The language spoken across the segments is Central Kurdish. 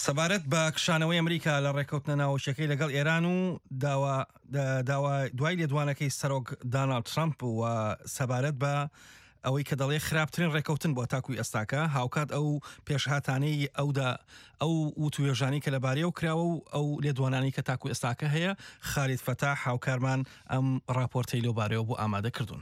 سەبارەت بە کشانەوەی ئەمریکا لە ڕێکەوتنە ناوچەکەی لەگەڵ ئێران و دوای لێدوانەکەی سەرۆک دانالد ترامپ و سەبارەت بە ئەوەی کە دەڵێ خراپترین ڕێکەوتن بۆ تاکوی ئێستاکە هاوکات ئەو پێشهاتانەی ئەو وتوێژانی کە لەبارەیە و کراوە و ئەو لێدوانانی کە تاکوی ئێستاکە هەیە خالید فتاح هاوکارمان ئەم راپۆرتەی لەبارەیەوە بۆ ئامادە کردوون.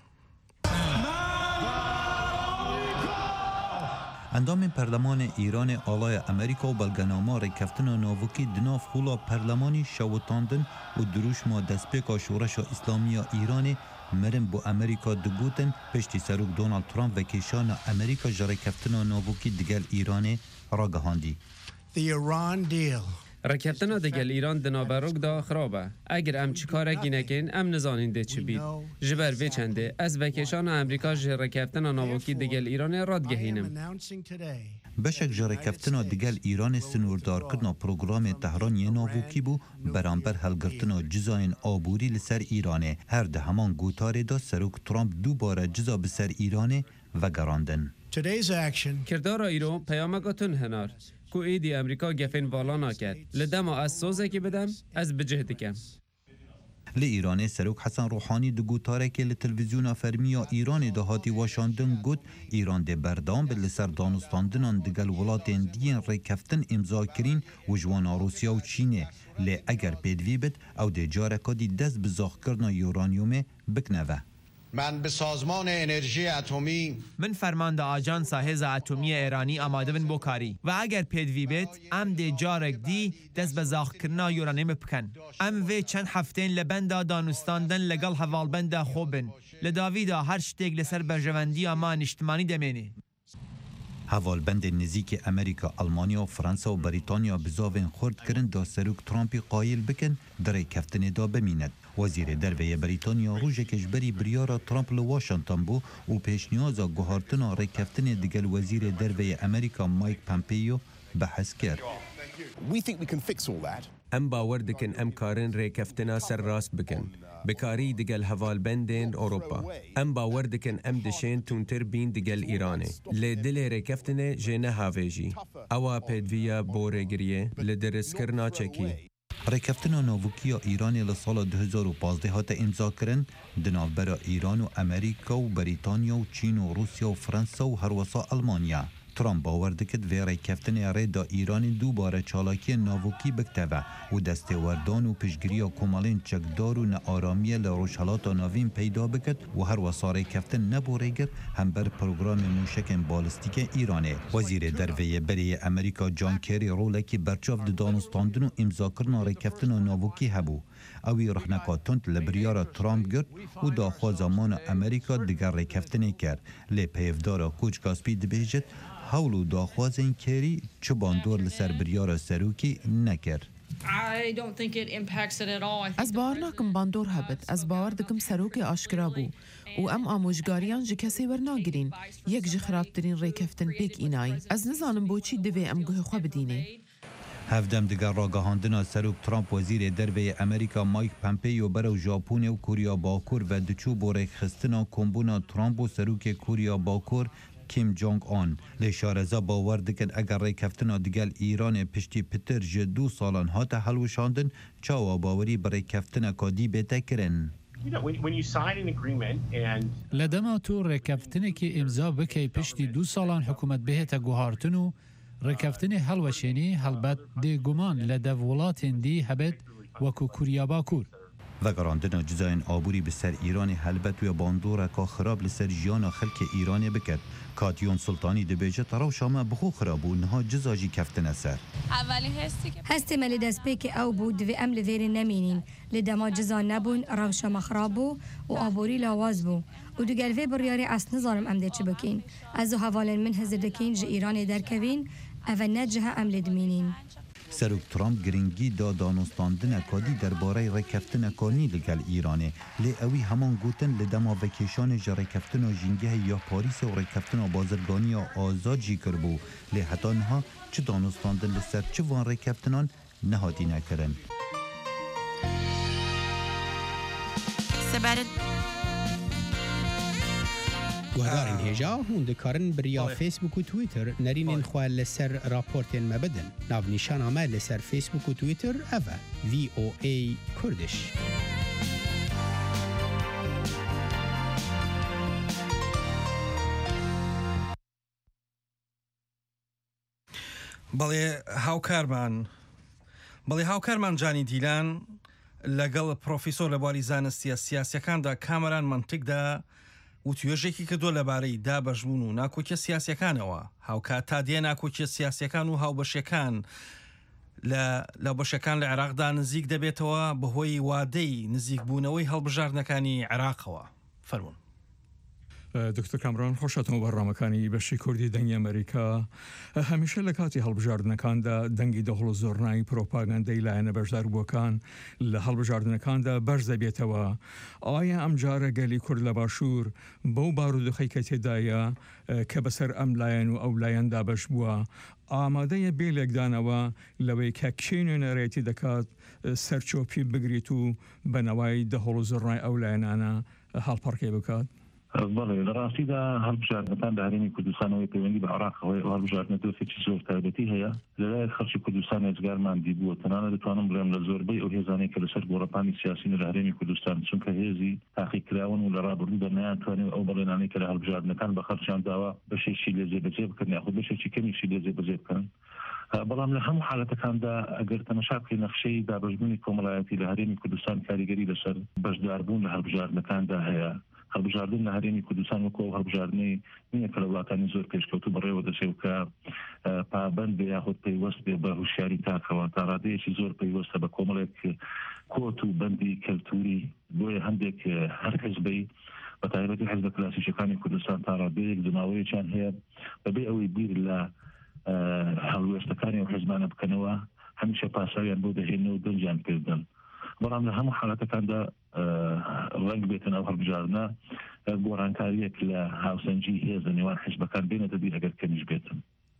اندام پرلمان ایران آلای امریکا و بلگنامه ریکفتن ناوکی دناف خولا پرلمانی شوتاندن و دروش ما دستپیکا شورش اسلامی ایران مرم بو امریکا دگوتن پشتی سروک دونالد ترامپ و کشان امریکا جریکفتن ناوکی دگل ایران را گهاندی. رکفتنا دگل ایران دنابروک دا خرابه. اگر ام چیکارگی نکن ام نزانین ده چی بید. جبر وی چنده از وکشان امریکا جرکفتنا ناوکی دگل ایران راد گهینم. بشک جرکفتنا دگل ایران سنوردار کردنا پروگرام تهران یه ناوکی بو برانبر هلگرتنا جزاین آبوری لسر ایرانه. هر ده همان گوتاره دا سروک ترامپ دوباره جزا بسر ایرانه و گراندن. کردار ایران پیامگاتون هنار. کو ایدی امریکا گفین والا نکرد. لدما از سوزه که بدم از بجهدکم. لإيران سروك حسن روحاني دگو تارك لتلفزيون فرمية إيران دهاتي واشاندن قد إيران دي بردان بالسر دانستاندنان دگل ولاتين دين ريكفتن امضا كرين وجوانا روسيا و چينه لي اگر پیدوی بد او دي جاركا دي دست بزاخ کرنا يورانيوم بکنوه. من به سازمان انرژی اتمی من فرمانده آژانس هز اتمی ایرانی آماده بن بکاری و اگر پیدوی بیت ام دی جارک دی دست به زاخ کرنا یورانیم بکن ام وی چند هفتین لبندا دانستاندن لگل حوالبندا خوبن لداویدا هر شتیگ لسر برجواندی امان اجتماعی دمینی حوالبند نزیک امریکا، آلمانیا و فرانسه و بریتانیا بزاوین خورد کرن دا سروک ترامپی قایل بکن در کفتن دا بمیند. وزیر دروی بریتانیا روژه کشبری بریارا ترامپ لواشنطن بو و پیشنیازا گوهارتنا ریکفتن دیگل وزیر دروی امریکا مایک پامپیو بحث کرد. ام باور دکن ام کارن ریکفتنا سر راست بکن. بکاری دیگل حوال بندین اوروپا. ام باور دکن ام دشین تونتر بین دیگل ایرانه. لدل ریکفتن جنه هاویجی. اوا پیدویا بورگریه لدرس کرنا چکی. ریکفتنا ناوکیا ایرانی لسال 2015 هات امضا کرن دنابرا ایران و امریکا و بریتانیا و چین و روسیا و فرانسه و هروسا آلمانیا. ترامپ باور دکد وی ریکفتن ردا ایران دوباره چالاکی ناوکی بکتوه و دستوردان و پشگیری کمالین چکدار و نارامی لروشالات ناوین پیدا بکد و هر وسا ریکفتن نبوریگر هم بر پروگرام موشک بالستیک ایرانه. وزیر دروی بری امریکا جان کری رولکی برچاف دانستاندن و امضا کردن ریکفتن ناوکی هبو. اوی رحنکاتند لبریار ترامپ گرد و داخل زمان امریکا دیگر ریکفتنی کرد. لی پیفدار کوچ کاسپی دبیجد هولو داخوازین کری چه باندور لسر بریار سروکی نکر. از باور نکم باندور هبت از باور دکم سروکی آشکرا بو و ام آموزگاریان جه کسی ورناگرین یک جه خرابترین ریکفتن پیک اینای از نزانم بوچی دوی ام گوه خواه بدینه. هفدم دیگر را گهاندنا سروک ترامپ وزیر دروی امریکا مایک پامپیو برو ژاپن و کوریا باکور و دچو بورک خستنا کمبونا ترامپ و سروک کوریا باکور کیم جونگ آن لشارزا باور دکن اگر ریکفتنا دیگل ایران پشتی پتر جدو سالان هات حلوشاندن چاوا باوری برای کفتنا کادی بیتا کرن. لدما تو ریکفتنی که امضا بکی پشتی 2 سالان حکومت بهتا گوهارتنو ریکفتنی حلوشینی حلبت دی گمان لدولات دی هبت وکو کوریا باکور. و گراندنا جزاین آبوری به سر ایران حلبت و باندورا که خراب لسر جیانا خلک ایران بکرد. کاتیون سلطانی دبیجه تراو شامه بخو خرابو نها جزاجی کفتن سر. اولین هستی ملی دست پیک او بود و عمل ویر نمینین لدما جزا نبون راو شامه خرابو و آبوری لاواز بو و دو گلوه بریاری اصل نظارم امده چه بکین از حوالن من هزر دکین جه ایران درکوین او نجه عمل دمینین. سروک ترامپ گرینگی دا دانستاندن کادی درباره ریکفتن کانی لگل ایرانه لی اوی همان گوتن لدما وکیشان جا ریکفتن جنگه یا پاریس و ریکفتن بازرگانی آزاد جی کربو لی حتی نها چه دانستاندن لسر چه وان ریکفتنان نهادی نکرن. گهدارین هێژا هون دکارن بریا فیسبوک و تویتر نرینین خواه لسر راپورتین مبدن ناونیشان آمد لسر فیسبوک و تویتر اوه VOA کردش بەڵێ هاوکارمان جانی دیلان لەگەڵ پرۆفیسۆر لە بواری زانستیە سیاسیەکاندا کامەران منتیکدا و توێژێکی کردو لەبارەی دابەشبوون و ناکۆکیە سیاسیەکانەوە هاوکات تا دێ ناکۆکیە سیاسیەکان و هاوبەشەکان لە بەشەکان لە عێراقدا نزیک دەبێتەوە بەهۆی وادەی نزیکبوونەوەی هەڵبژاردنەکانی عێراقەوە فەرموون. دکتۆر کامران خۆشاتەوە بەڕامەکانی بەشی کوردی دەنگی ئەمریکا هەمیشە لە کاتی هەڵبژاردنەکاندا دەنگی دەهڵ و زۆرنایی پرۆپاگەندەی لایەنە بەشداربووەکان لە هەڵبژاردنەکاندا بەرز دەبێتەوە. ئایا ئەم جارە گەلی کورد لە باشوور بەو بارودۆخەی کە تێدایە کە بەسەر ئەم لایەن و ئەو لایەندا بەش بووە ئامادەیە بێلێکدانەوە لەوەی کە کێ نوێنەرێتی دەکات سەرچۆپی بگریت و بەنەوای دەهڵ و زۆرنای ئەو لایەنانە هەڵپەڕکێ بکات؟ بەڵێ لە ڕاستیدا هەڵبژاردنەکان لە هەرێمی کوردستانەوەی پەیوەندی بە عێراقەوەی هەڵبژاردنە دۆخێکی زۆر تایبەتی هەیە لەلایەن خەڵکی کوردستان هێزگارمان دیبووە تەنانەت دەتوانم بڵێم لە زۆربەی ئەو هێزانەی کە لەسەر گۆڕەپانی سیاسی لە هەرێمی کوردستان چونکە هێزی تاقیکراون و لە ڕابردوودا نەیانتوانێت ئەو بەڵێنانەی کە لە هەڵبژاردنەکان بە خەڵکیان داوا بەشێکی لێ جێبەجێ بکەن یاخود بەشێکی کەمیشی لێ جێبەجێ بکەن بەڵام لە هەموو حالەتەکاندا ئەگەر تەماشا بکەین نەخشەی دابەشبوونی کۆمەڵایەتی لە هەرێمی کوردستان کاریگەری لەسەر بەشداربوون لە هەڵبژاردنەکاندا هەیە هەڵبژاردن لە هەرێمی کوردستان وەکو هەڵبژاردنەی نییە کە لە وڵاتانی زۆر پێشکەوتوو بەڕێوە دەچێت کە پابەند بێ یاخود پەیوەست بێ بە هوشیاری تاکەوە تا ڕادەیەکی زۆر پەیوەستە بە کۆمەڵێک کۆت و بەندی کەلتوری بۆیە هەندێک هەر حیزبەی بە تایبەتی حیزبە کلاسیکەکانی کوردستان تا ڕادەیەک دماوەیەکیان هەیە بەبێ ئەوەی بیر لە هەڵوێستەکانی و حیزبانە بکەنەوە هەمیشە پاساویان بۆ دەهێنەوە دەنجیان پێدەن بەڵام لە هەموو حالەتەکاندا ڕنگ بێتن ئەو هەڵبژاردنە گۆڕانکاریەک لە هاوسەنجی هێزە نێوان حیزبەکان بێنێتە بیر ئەگەر کەمیش بێتن.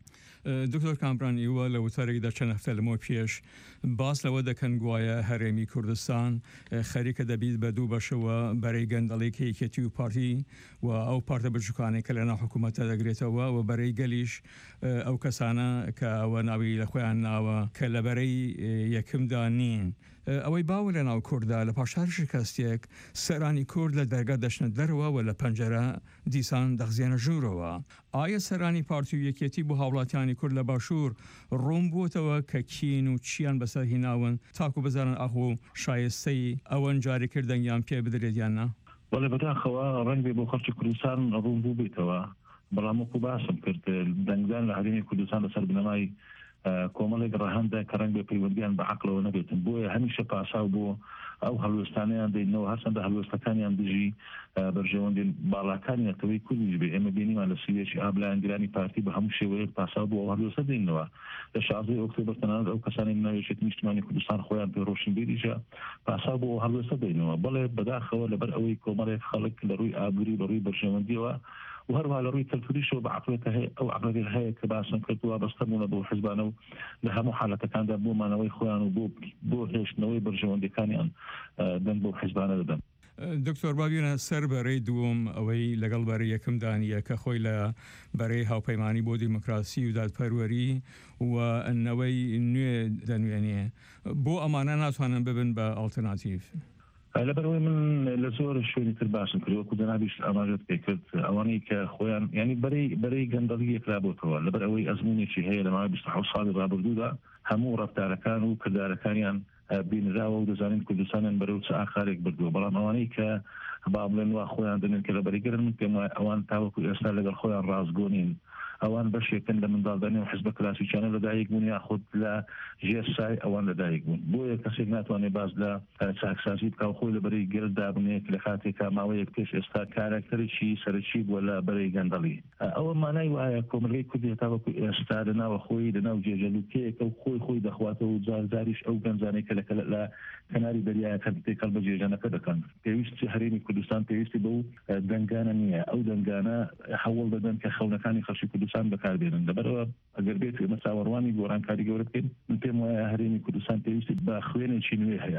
دکتۆر کامران ئیوە لە وتارێکدا چەند هەفتە لەمەوە پێش باس لەوە دەکەن گوایە هەرێمی کوردستان خەریکە دەبیت بە دوو بەشەوە بەرەی گەندەڵی کەیکێتی و پارتی و ئەو پارتە بچووکانێک کە لەناو حکوومەتە دەگرێتەوە و بەرەی گەلیش ئەو کەسانە کە ئەوە ناوی لە خۆیان ناوە کە لە بەرەی یەکمدا نین. ئەوەی باوە لە ناو کووردا لە پاشار شکستێک سەرانی کورد لە دەرگا دەشنە دەرەوە و لە پەنجەرە دیسان دەخزیێنە ژوورەوە. ئایا سەرانی پارتی و یەکێتی بۆ هاوڵاتیانی کورد لە باشوور ڕوون بووتەوە کە کین و چیان بەسەر هیناون تاکو بزانن ئاخۆ شایستەی ئەوەن جاریکردنیان پێ بدرێتیاننا؟ وەڵێ بەداخەوە ڕەنگ بێ بۆ خەڵکی کوردستان ڕوون بوو بێتەوە بەڵام وەکو باسم کرد دەنگدان لە هەرێمی کوردستان لەسەر بنەمای کۆمەڵێک ڕەهەندە کە ڕەنگ بێ پەیوەندیان بە عەقڵەوە نەبێتن بۆیە هەمیشە پاساو بۆ ئەو هەڵوێستانیان دەینەوە هەرچەندە هەڵوێستەکانیان دژی بەرژەوەندی باڵاکانی نەتەوەی کوردیش بێ ئێمە بینیمان لە سوێشی ئابلایەنگرانی پارتی بە هەموو شێوەیەک پاساو بۆ ئەو هەڵوێستە دەینەوە لە 16 ئۆکتۆبەر تەنانەت ئەو کەسانی ناوێشێتی نیشتیمانی کوردستان خۆیان پێ ڕۆشنبیریشە پاساو بۆ ئەو هەڵوێستە دەینەوە بەڵێ بەداخەوە لەبەر ئەوەی کۆمەڵێک خەڵک لە ڕووی ئابووری بە ڕووی بەرژەوەندیەوە و هەروە لە ڕووی کەلتوریشەوە بە عەقڵێتە هەیە ئەو عەقڵێت هەیە کە باسم کردووە بەستەبوونە بۆ حیزبانە و لە هەموو حالەتەکاندا بۆ مانەوەی خۆیان و بۆ هێشتنەوەی بەرژەوەندیەکانیان دەنگ بۆ حیزبانە دەدەن. دکتۆر بابیێنە سەر بەرەی دووەم ئەوەی لەگەڵ بەرەی یەکەم دانیە کە خۆی لە بەرەی هاوپەیمانی بۆ دیموکراسی و دادپەروەری و ئەنەوەی نوێ دەنوێنێ بۆ ئەمانە ناتوانن ببن بە ئاڵتەرناتیڤ. لەبەرەوەی من لە زۆر شوێنی تر باشم کرد وەکو جەنابیش ئاماژەت پێ کرد ئەوانەی کە خۆیان ینی بەرەی گەندەڵی یەکرابووتەوە لەبەر ئەوەی ئەزمونێکی هەیە لە ماوەی 27 ساڵی ڕابردوودا هەموو ڕەفتارەکان و کردارەکانیان بینراوە و دەزانین کوردستانیان بەرەو چ ئاخارێک بردووە بەڵام ئەوانەی کە با بڵێن وا خۆیان دەنێن کە لەبەرگەرن من پێم وایە ئەوان تاوەکو ئێستا لەگەڵ خۆیان ڕازگۆنین ئەوان بەشێکن لە منداڵدانی و حیزبە کلاسیکیانە لەدایک بوون یاخود لە ژێرسای ئەوان لەدایک بوون بۆیە کەسێک ناتوانێت باز لە چاکسازی بکە خۆی لە بەرەی گەردا بنێت لە کاتێکا ماوەیەک پێش ئێستا کارکتەرێکی سەرچی بووە لە بەرەی گەندەڵی ئەوە مانای وایە کۆمەلگەی کوردی تاوەکو ئێستا لەناوە خۆی لەناو جێژەلوکەیەکە و خۆی دەخواتەوە و جارداریش ئەو گەنجانەی کە لە کەناری دەریایەکە تێکەڵ بە جێژەنەکە دەکەن پێویستی هەرێمی کوردستان پێویستی بەو دەنگانە نییە ئەو دەنگانە هەوڵ دەدەن کە خەونەکانی خەڵکی کوردستان بەکاربێنن لەبەرەوە ئەگەر بێت ئێمە چاوەڕوانی گۆڕانکاری گەورە بکەین من پێم وایە هەرێمی کوردستان پێویستی بە خوێنێکی نوێ هەیە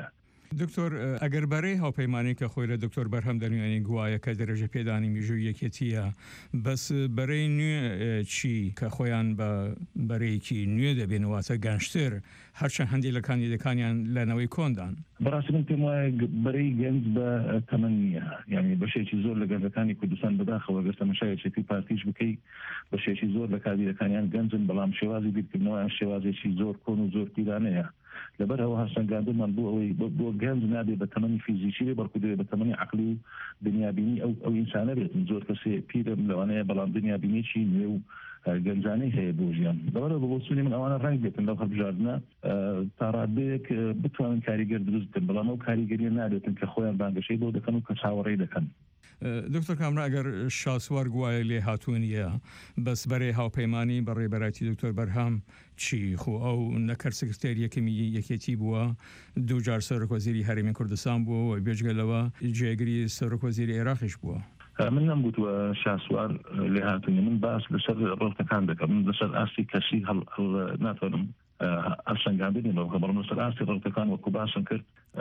دکتۆر ئەگەر بەرەی هاوپەیمانی کە خۆی لە دکتۆر بەرهەم دەنوێنی گوایە کە دەرەجە پێدانی میژووی یەکێتیە بەس بەرەی نوێ چی کە خۆیان بە بەرەیەکی نوێ دەبێنەواتە گەنجتر هەرچەند هەندێک لە کاندیدەکانیان لەنەوەی کۆندان بەڕاستی من پێم وایە بەرەی گەنج بە تەمەن نییە یعنی بەشێکی زۆر لە گەنجەکانی کوردستان بەداخەوە گەر تەماشایەکی پارتیش بکەی بەشێکی زۆر لە کاندیدەکانیان گەنجن بەڵام شێوازی بیرکردنەوەیان شێوازێکی زۆر کۆن و زۆر پیرانەیە لەبەرەوە هەستەنگاندنمان بۆ ئەوەی بۆ گەنج نابێت بە تەمەنی فیزیکی بەڵکو دەبێت بە تەمەنی عەقلی و دنیابینی ئەو ئینسانە بێتن زۆر کەسێ پیرم لەوانەیە بەڵام دنیابینیی نوێ و گەنجانەی هەیە بۆ ژیان لەبەرەوە بۆ سوونی من ئەوانە ڕنگ بێتن لەو هەڵبژاردنە تا ڕادەیەک بتوانن کاریگەر دروست بکەن بەڵام ئەو کاریگەریە نابێتن کە خۆیان بانگەشەی بۆ دەکەن و کە چاوەڕێی دەکەن دکتۆر کامرا ئەگەر شاسوار گوایە لێ هاتوونیە بەس بەرەی هاوپەیمانی بە ڕێبەرایەتی دکتۆر بەرهەم چی خۆ ئەو نەکەر سکرتێر یەکێتی بووە دووجار سەرۆکوەزیری هەرێمی کوردستان بووە و بێجگەلەوە جێگری سەرۆکوەزیری عێراقیش بووە من نەمبووتوە شاسوار لێ هاتوونی من باس لەسەر ڕۆڵتەکان دەکەم من لەسەر ئاستی کەسی ناتوانم ئەسەنگاندنی بەڵام بەڵام لەسەر ئاستی ڕۆڵتەکان وەکو باسم کرد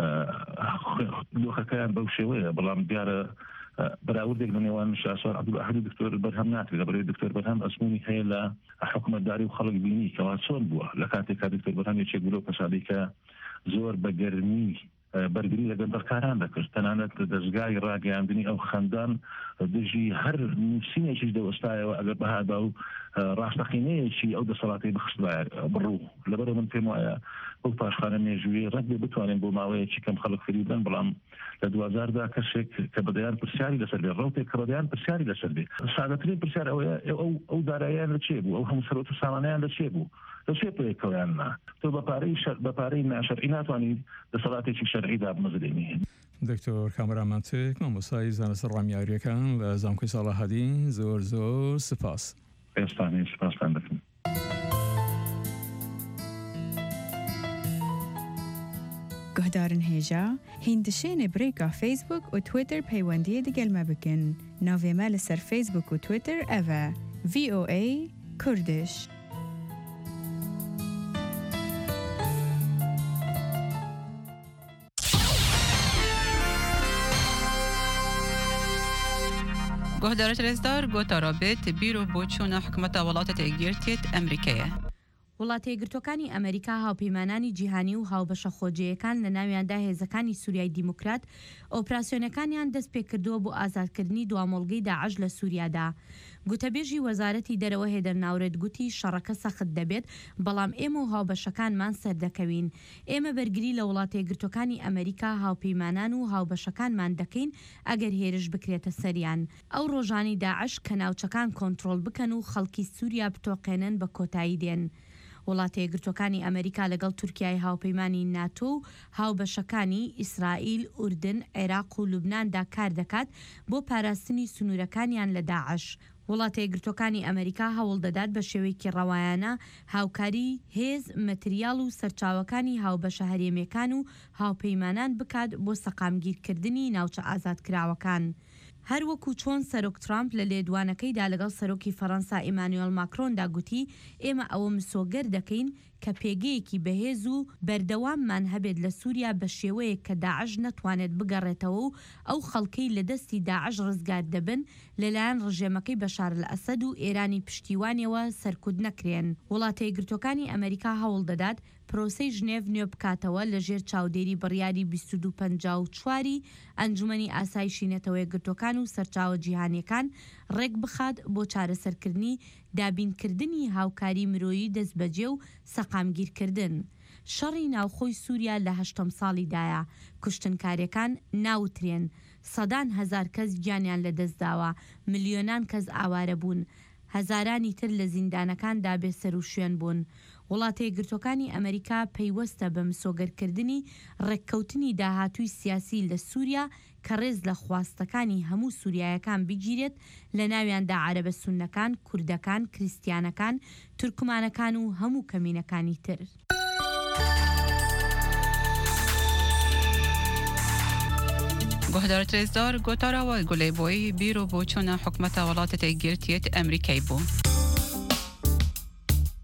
دۆخەکەیان بەو شێوەیە بەڵام دیارە بەراوردێک لە نێوان شاسوار عەبدولئەحەد و دکتۆر بەرهەم ناتوێت لەبەرەوەی دکتۆر بەرهەم ئەزموونی هەیە لە حکومەتداری و خەڵک بینی کەوا چۆن بووە لە کاتێکا دکتۆر بەرهەم یەکێک بوو لەو کەسانی کە زۆر بە گەرمی بەرگری لە گەندەرکاران دەکرد تەنانەت دەستگای ڕاگەیاندنی ئەو خەندان دژی هەر نووسینێکیش دەوەستایەوە ئەگەر بەهادا و ڕاستەقینەیەکی ئەو دەسەڵاتی بخستوایە بڕوو لەبەرەوە من پێم وایە ئەو پاشخانە مێژووی ڕەت بێ بتوانین بۆ ماوەیەکی کەم خەڵک فری بدەن بەڵام لە 2000دا کەسێک کە بەدەیان پرسیاری لەسەر بێ ڕەوتێک کە بەدەیان پرسیاری لەسەر بێ سادەترین پرسیار ئەوەیە ئەو داراییان لە چێ بوو ئەو هەموو سەرۆت و سامانەیان لە چێ بوو لەچێ پێکەوەیان نا تۆ بەپارەی ناشەرعی ناتوانانی دەسەڵاتێکی شەرعیدا بمەزرێنی دکتۆر کامرامانتێک مامۆستای زانست ڕامیاریەکان لە زانکۆی ساڵاحەدی زۆر سپاس ئێستانی سپاسان دەکەم گهدارن هێژا هیندشێنێ برێکا فیسبوک و تویتر پەیوەندیە دیگەلمە بکەن ناوێمە لەسەر فیسبوک و تویتر ئەڤە VOA کوردش گهدارت رزدار گوتا رابط بیرو بۆچوونە حکومەتە وڵاتە تێگیرتێت ئەمریکایە. وڵاتە یەکگرتوەکانی ئەمریکا هاوپەیمانانی جیهانی و هاوبەشە خۆجەیەکان لە ناویاندا هێزەکانی سووریای دیموکرات ئۆپراسیۆنەکانیان دەست پێکردووە بۆ ئازادکردنی دوامۆڵگەی داعش لە سووریادا. گوتەبێژی وەزارەتی دەرەوە هێدەر ناورێت گوتی شەڕەکە سەخت دەبێت بەڵام ئێمە و هاوبەشەکانمان سەردەکەوین. ئێمە بەرگری لە وڵاتە یەکگرتوەکانی ئەمریکا هاوپەیمانان و هاوبەشەکانمان دەکەین ئەگەر هێرش بکرێتە سەریان. ئەو ڕۆژانی داعش کە ناوچەکان کۆنتڕۆڵ بکەن و خەڵکی سووریا بتۆقێنن بە کۆتایی دێن. وڵاتە یەکگرتوەکانی ئەمریکا لەگەڵ تورکیای هاوپەیمانی ناتۆ و هاوبەشەکانی ئیسرائیل، ئوردن، عێراق و لوبناندا کار دەکات بۆ پاراستنی سنوورەکانیان لە داعش. وڵاتە یەکگرتوەکانی ئەمریکا هەوڵ دەدات بە شێوەیەکی ڕەوایانە هاوکاری هێز، مەتریال و سەرچاوەکانی هاوبەشە هەرێمیەکان و هاوپەیمانان بکات بۆ سەقامگیرکردنی ناوچە ئازادکراوەکان. هەروەکو چۆن سەرۆک ترامپ لە لێدوانەکەیدا لەگەڵ سەرۆکی فەڕەنسا ئیمانوێل ماکرۆندا گوتی ئێمە ئەوە مسۆگەر دەکەین کە پێگەیەکی بەهێز و بەردەواممان هەبێت لە سووریا بە شێوەیەک کە داعش نەتوانێت بگەڕێتەوە و ئەو خەڵکەی لە دەستی داعش ڕزگار دەبن لەلایەن ڕژێمەکەی بەشار الئەسەد و ئێرانی پشتیوانیەوە سەرکوت نەکرێن. وڵاتە یەکگرتوەکانی ئەمریکا هەوڵ دەدات پرۆسەی ژنێڤ نوێ بکاتەوە لەژێر چاودێری بڕیاری 2254 ئەنجومەنی ئاسایشی نێتەوە یەکگرتوەکان و سەرچاوە جیهانیەکان ڕێک بخات بۆ چارەسەرکردنی دابینکردنی هاوکاری مرۆیی دەستبەجێ و سەقامگیرکردن. شەڕی ناوخۆی سووریا لە 8 ساڵیدایە کوشتنکاریەکان ناوترێن، سەدان هەزار کەس گیانیان لە دەستداوە، ملیۆنان کەس ئاوارە بوون، هەزارانی تر لە زیندانەکاندا بێسەر و شوێن بوون. وڵاتە یەکگرتوەکانی ئەمریکا پەیوەستە بە مسۆگەرکردنی ڕێککەوتنی داهاتووی سیاسی لە سووریا کە ڕێز لە خواستەکانی هەموو سووریایەکان بگیرێت لە ناویاندا عەرەبە سوننەکان، کوردەکان، کریستیانەکان، تورکمانەکان و هەموو کەمینەکانی تر. گهدارت رزدار گوتاراوە گولەیبۆی بیرۆ بۆچوونە حکومەتە وڵاتە تێگیرتێت ئەمریکای بوو.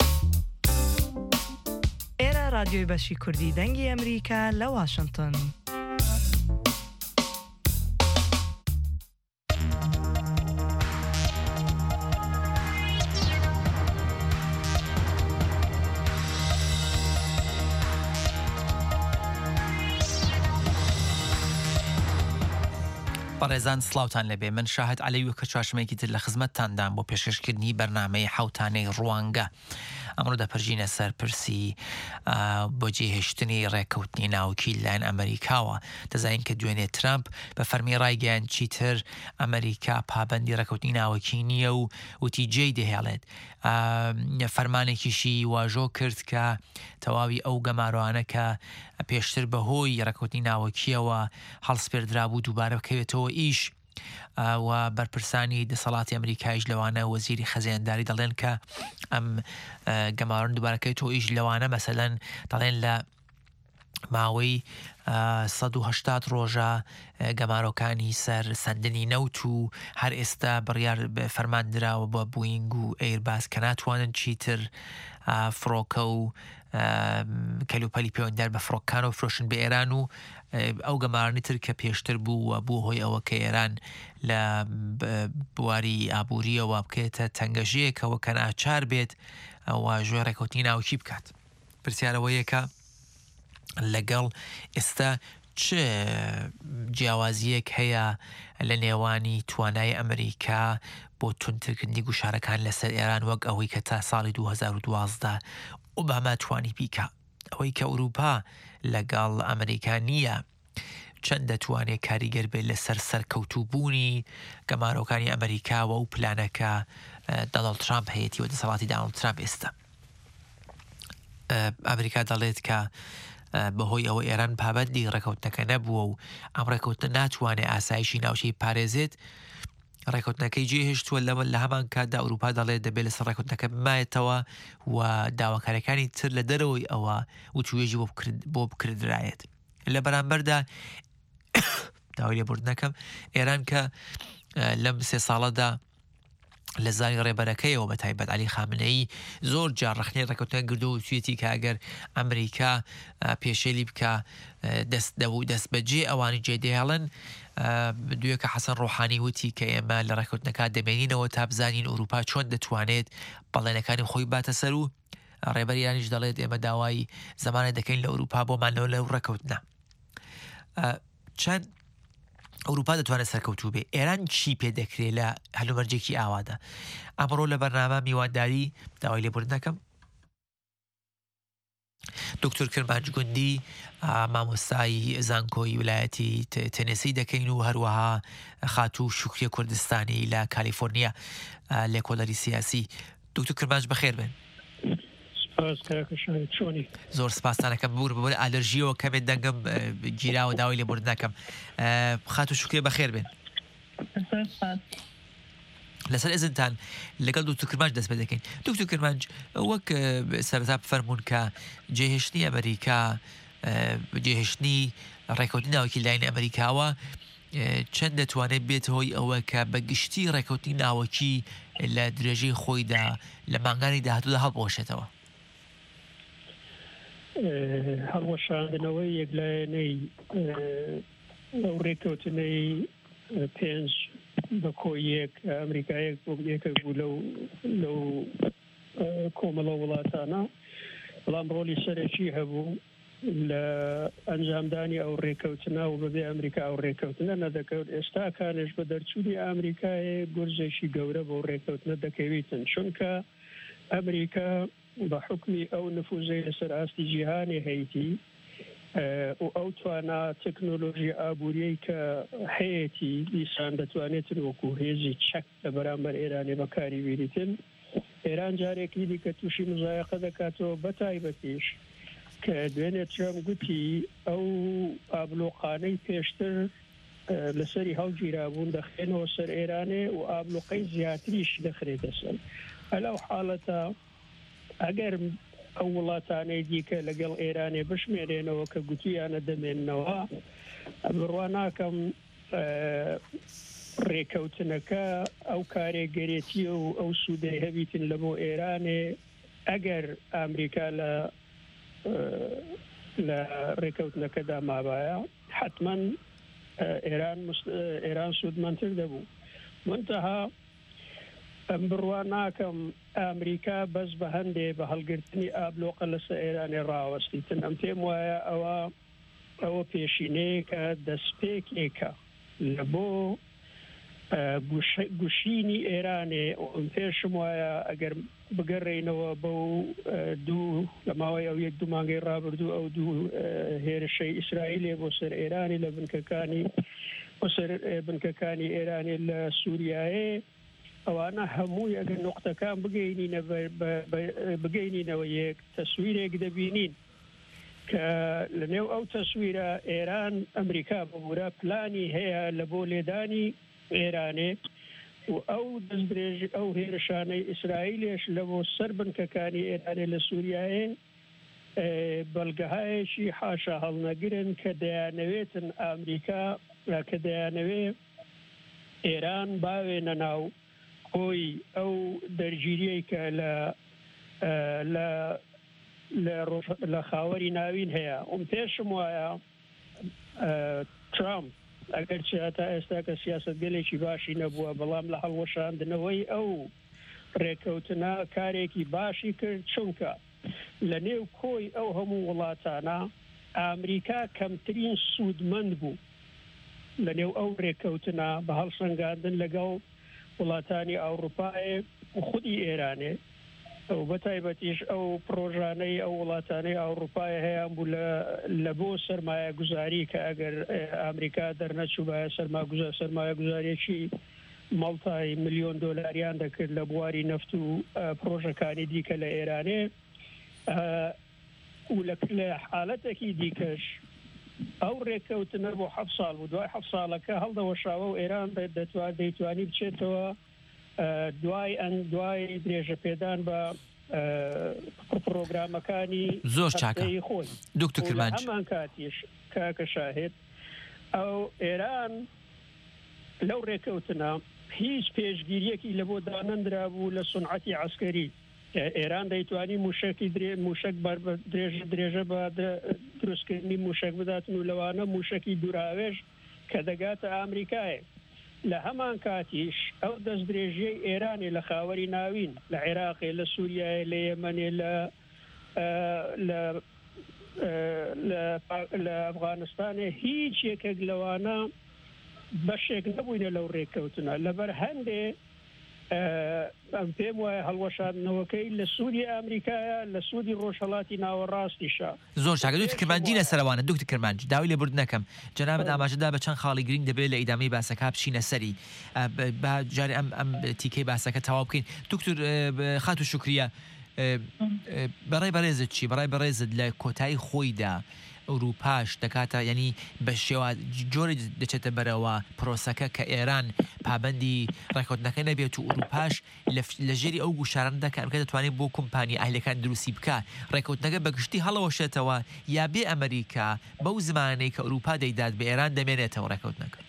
ئێرە رادیۆی بەشی کوردی دەنگی ئەمریکا لە واشنگتن. بەڕێزان سلااوان لەبێ من شاهد عەلەوی کە چاشمێکی تر لە خزمەتتاندان بۆ پێشکەشکردنی بەرنامەی حوتانەی ڕوانگە ئەمڕۆ دەپەرژینە سەر پرسی بۆ جێهێشتنی ڕێکەوتنی ناوکی لایەن ئەمریکاوە دەزانین کە دوێنێ ترامپ بە فەرمی ڕایگەیان چیتر ئەمریکا پابەندی ڕێکەوتنی ناوکی نییە و وتی جێی دەهێڵێت فەرمانێکیشی واژۆ کرد کە تەواوی ئەو گەماروانە کە پێشتر بەهۆی ڕێکەوتنی ناوەکیەوە هەڵسپێردرا بوو دووبارە بکەوێتەوە ئیش و بەرپرسانی دەسەڵاتی ئەمریکایش لەوانە وەزیری خەزیێنداری دەڵێن کە ئەم گەمارن دووبارەکەیتەوە ئیش لەوانە مەسەلەن دەڵێن لە ماوەی 180 ڕۆژە گەمارۆکانی سەر سندنی نەوت و هەر ئێستا بڕیار فەرماندراوە بە بوینگ و ئەیرباس کە ناتوانن چیتر فڕۆکە و کەلوپەلی پەیوەندیار بە فڕۆکان و فرۆشن بە ئێران و ئەو گەمارانی تر کە پێشتر بوو و بوو هۆی ئەوە کە ئێران لە بواری ئابوووریەوە بکێتە تەنگەژەیەکەوە کە ناچار بێت ئەوە ژێ ڕێکەوتنی ناوکی بکات پرسیارەوەیەکە لەگەڵ ئێستا چ جیاوازیەک هەیە لە نێوانی توانای ئەمریکا بۆ تونترکردنی گوشارەکان لەسەر ئێران وەک ئەوەی کە تا ساڵی 2012 ئۆباما توانی بیکە ئەوەی کە ئەوروپا لەگەڵ ئەمریکا نییە چەند دەتوانێت کاریگەر بێت لەسەر سەرکەوتوبوونی گەمارۆکانی ئەمریکاوە و پلانەکە دۆناڵد ترامپ هەیەی و دەسەڵاتی دۆناڵد ترامپ ئێستا ئەمریکا دەڵێت کە بەهۆی ئەوە ئێران پابەندی ڕێکەوتنەکە نەبووە و ئەم ڕێکەوتن ناتوانێت ئاسایشی ناوچەی پارێزێت ڕێکەوتنەکەی جێهێشتووە لەمە لە هەمان کاتدا ئەوروپا دەڵێت دەبێت لەسەر ڕێکەوتنەکە بمایێتەوە و داواکاریەکانی تر لە دەرەوەی ئەوە وتوێژی بۆ بکردرایەت لە بەرامبەردا داوای لێبوردنەکەم ئێران کە لەم 3 ساڵەدا لە زانی ڕێبەرەکەیەوە بە تایبەت عەلی خامنەیی زۆر جار ڕخنەی ڕێکەوتنە گردو و توێتی کە ئەگەر ئەمریکا پێشێلی بکە دەست بەجێ ئەوانی جێدەهێڵن دوێ کە حەسەن ڕۆحانی وتی کە ئێمە لە ڕێکەوتنەکە دەمێنینەوە تا بزانین ئەوروپا چۆن دەتوانێت بەڵێنەکانی خۆی باتە سەر و ڕێبەریانیش دەڵێت ئێمە داوای زمانە دەکەین لە ئەوروپا بۆمانەوە لەو ڕێکەوتنە چەند ئەوروپا دەتوانێت سەرکەوتوو بێ ئێران چی پێ دەکرێت لە هەلومەرجێکی ئاوادا ئەمڕۆ لە بەرنامە میوانداری داوای لێبوردنەکەم دکتۆر کرمانج گوندی مامۆستای زانکۆی ویلایەتی تێنێسی دەکەین و هەروەها خاتوو شوکریە کوردستانی لە کالیفۆرنیا لێکۆڵەری سیاسی دکتۆر کرمانج بەخێر بن زۆر سپاسانەکەم بور ببووە ئالەرژیەوە کەمێت دەنگم گیراوە داوای لێبوردنەکەم خاتوو شوکریە بەخێر بن لەسەر ئێزنتان لەگەڵ دکتۆر کرمانج دەست پێ دەکەین دکتۆر کرمانج وەک سەرەتا بفەرمونون کە جێهێشتنی ئەمریکا جێهێشتنی ڕێکەوتنی ناوکی لایەن ئەمریکاوە چەند دەتوانێت بێت هۆی ئەوە کە بە گشتی ڕێکەوتنی ناوەکی لە درێژەی خۆیدا لە مانگانی داهاتوودا هەڵبۆشێتەوە هەڵوەشاندنەوەی یەکلایەنەی ئەو ڕێکەوتنەی پێنج بە کۆیەک ئەمریکایەک بۆ یەکێک بوو لەو کۆمەڵە وڵاتانە بەڵام ڕۆلی سەرەکی هەبوو لە ئەنجامدانی ئەو ڕێکەوتنە و بەبێ ئەمریکا ئەو ڕێکەوتنە نەدەکەوت ئێستا کانش بە دەرچووی ئەمریکایە گورزێکی گەورە بۆ ڕێکەوتنە دەکەویتن چونکە ئەمریکا بە حکمی ئەو نفوزەی لەسەر ئاستی جیهانی هەیتی و ئەو توانە تەکنۆلۆژی ئابووریەی کە هەیەی دیسان دەتوانێتن وەکو هێزی چەک لە بەرامبەر ئێرانی بەکاری بیریتن ئێران جارێکی دیکە تووشی مزایقە دەکاتەوە بە تایبەتیش کە دوێنێ ترامپ گوتی ئەو ئابلۆقانەی پێشتر لەسەری هەڵگیرابوون دەخێنەوە سەر ئێرانێ و ئابلۆقەی زیاتریش دەخرێتە سەر هەلاو حاڵەتە ئەگەر ئەو وڵاتانەی دیکە لەگەڵ ئێرانێ بشمێرێنەوە کە گوتیانە دەمێننەوە بڕوا ناکەم ڕێکەوتنەکە ئەو کارێگەرێتی و ئەو سوودەی هەبیتن لە بۆ ئێرانێ ئەگەر ئەمریکا لە ڕێکەوتنەکەدا مابایە حتما ئێران سوودمەندتر دەبوو منتەها ئەم بڕوا ناکەم ئەمریکا بەس بە هەندێ بە هەڵگرتنی ئابلۆقە لەسەر ئێرانی ڕاوەستیتن ئەم پێم وایە ئەوە پێشینەیەکە دەستپێکێکە لبو گوشینی ئێرانێ ئەم پێشم وایە ئەگەر بگەڕێنەوە بەو دوو لە ماوەی ئەو یەک دوو مانگەی ڕابردوو ئەو دوو هێرشەی ئیسرائیلێ بۆ سەر ئێرانی لە بنکەکانی بۆ سەر بنکەکانی ئێرانی لە سووریایە ئەوانە هەمووی ئەگەر نقطەکان بگەینینەوە یەک تەسویرێک دەبینین کە لە نێو ئەو تەسویرە ئێران ئەمریکا ببوورە پلانی هەیە لە بۆ لێدانی ئێرانێ و ئەو دەستدرێژ ئەو هێرشانەی ئیسرائیلێش لە بۆ سەر بنکەکانی ئێرانێ لە سووریایە بەڵگەهایەکی حاشا هەڵنەگرن کە دەیانەوێتن ئەمریکا کە دەیانەوێت ئێران باوێنە ناو خۆی ئەو دەرگیریەی کە لە خاوەری ناوین هەیە پێشم وایە ترامپ ئەگەر تا ئێستا کە سیاسەتگەلێکی باشی نەبووە بەڵام لە هەڵوەشاندنەوەی ئەو ڕێکەوتنە کارێکی باشی کرد چونکە لە نێو کۆی ئەو هەموو وڵاتانە ئامریکا کەمترین سوودمەند بوو لە نێو ئەو ڕێکەوتنە بە هەڵسەنگاندن لەگەڵ وڵاتانی ئەوروپایە و خودی ئێرانێ ئەو بەتایبەتیش ئەو پرۆژانەی ئەو وڵاتانەی ئەوروپای هەیەیان بوو لە بۆ سەرمایە گوزاری کە ئەگەر ئەمریکا دەرنەچوو بە سەرمایە گوزاریەکی مەڵتای ملیۆن دۆلاریان دەکرد لە بواری نەفت و پرۆژەکانی دیکە لە ئێرانێ و لە حالەتێکی دیکەش ئەو ڕێکەوتنە بۆ 7 ساڵ و دوای 7 ساڵەکە هەڵدەوەشاوە و ئێران دەیتوانی بچێتەوە دوای درێژە پێدان بە پرۆگرامەکانی زۆر چاکە خۆی دکتۆر کرمانج هەمان کاتیش کاکە شاهێت ئەو ئێران لەو ڕێکەوتنە هیچ پێشگیریەکی لە بۆ دانەندرا بوو لە سونعەتی عسکەری ئێران دەیتوانی موشک درێژە بە دروستکردنی موشک بداتن و لەوانە موشکی دوراوێژ کە دەگاتە ئامریکایە لە هەمان کاتیش ئەو دەست درێژیەی ئێرانی لە خاوەری ناوین لە عێراقی لە سووریای لە یەمەنێ لە ئەفغانستانێ هیچ یەکێک لەوانە بەشێک نەبووینە لەو ڕێکەوتنە لەبەر هەندێ ئەم پێم وایە هەڵوەشاندنەوەکەی لە سوودی ئەمریکایە لە سوودی ڕۆژهەڵاتی ناوەڕاستیشە زۆر چاکە دوکتۆر کرمانجی لەسەروانە دکتۆر کرمانج داوای لێبورد نەکەم جەنابەت ئاماژەدا بە چەند خاڵی گرنگ دەبێت لە ئیدامەی باسەکە بچینە سەری جارێ ئەم تیکەی باسەکە تەواو بکەین دکتۆر خات و شکریە بەڕای بەڕێزت چی بەڕای بەڕێزت لە کۆتایی خۆیدا ئەوروپاش دەکاتە ینی بە شێوە جۆری دەچێتە بەرەوە پرۆسەکە کە ئێران پابندی ڕێکەوتنەکە نەبێت و ئوروپاش لە ژێری ئەو گوشاراندا کە ئەمریکا دەتوانێت بۆ کۆمپانی ئاهلەکان دروستی بکە ڕێکەوتنەکە بەگشتی هەڵەوەشێتەوە یا بێ ئەمریکا بەو زمانەی کە ئوروپا دەیدات بە ئێران دەمێنێتەوە ڕێکەوتنەکە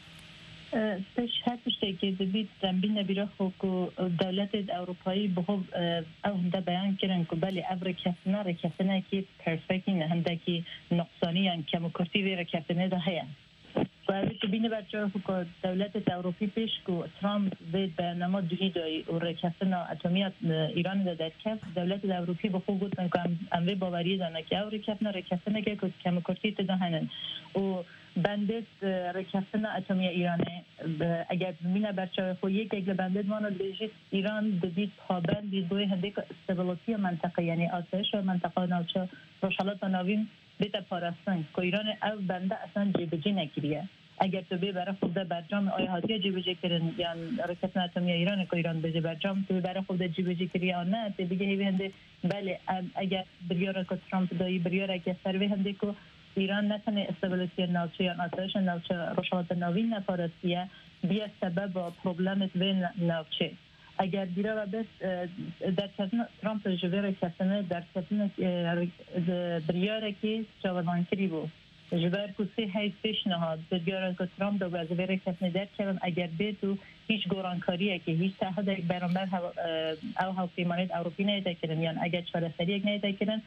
هر تشتێکی دەبیت تەمبینە بیرەخۆک و دەولەتێت ئەوروپایی بەخۆ ئەو هەندە بەیان کردن و بەێ ئەو ڕێککەوتنە ڕێککەوتنێکی پەرفێکین هەندێکی نقصانیان کەم و کورتی وێ ڕێککەوتنێدا هەیە بینە بەرچۆ دەولەتێت ئەوروپی پێش و ترامپ بێت بەنەما دوهیدایی و ڕێککەوتنە ئەتۆمیات ئیراندا دەرکەوت دەولەتێت ئەوروپی بەخۆ گوتن کە ئەمرێ باوەریدانەکە ئەو ڕێککەوتنە ڕێککەوتنێکی کەم و کورتی تێدا هەنن و بندت ڕێککەوتنە ئەتۆمیە ئیرانێ ئەگەر بینە بەرچاوی خۆ یەکێک لە بندێتوانە بێژیت ئیران دەبیت پابەندی بۆی هەندێک استەبڵەتیە منتەقە یعنی ئاسایشە منتەقە ناوچە ڕۆژهەڵاتە ناوین بێتە پاراستن کە ئیرانێ ئەو بەندە ئەسان جێبەجێ نەکریە ئەگەر تو بێ بەرە خۆدا بەرجام ئایا هاتیە جێبەجێکردن یان ڕێککەوتنە ئەتۆمیە ئیرانێ کە ئیران بێژێ بەرجام تو بەرە خۆدا جێبەجێکردی یان نە تێ بگە هێوی هەندێ بەلێ ئەگەر بریارێکە ترامپ دایی بریارێکە سەروێ هەندێک ایران نتونه استابیلیتی ناوچه یا آسایش ناوچه روشات ناوین نپارستیه بیا سبب پروبلمت بین ناوچه اگر دیره و بس در کتن ترامپ جویر کتنه در کتن بریاره که جوانکری بود جبر کسی هیچ پیش نهاد بریاره که ترامپ دو جویر کتنه در کتن اگر بیتو هیچ گورانکاریه که هیچ تحت یک برانبر او هاوپیمانیت اوروپی نیده کردن یعنی اگر چهارسری یک نیده کردن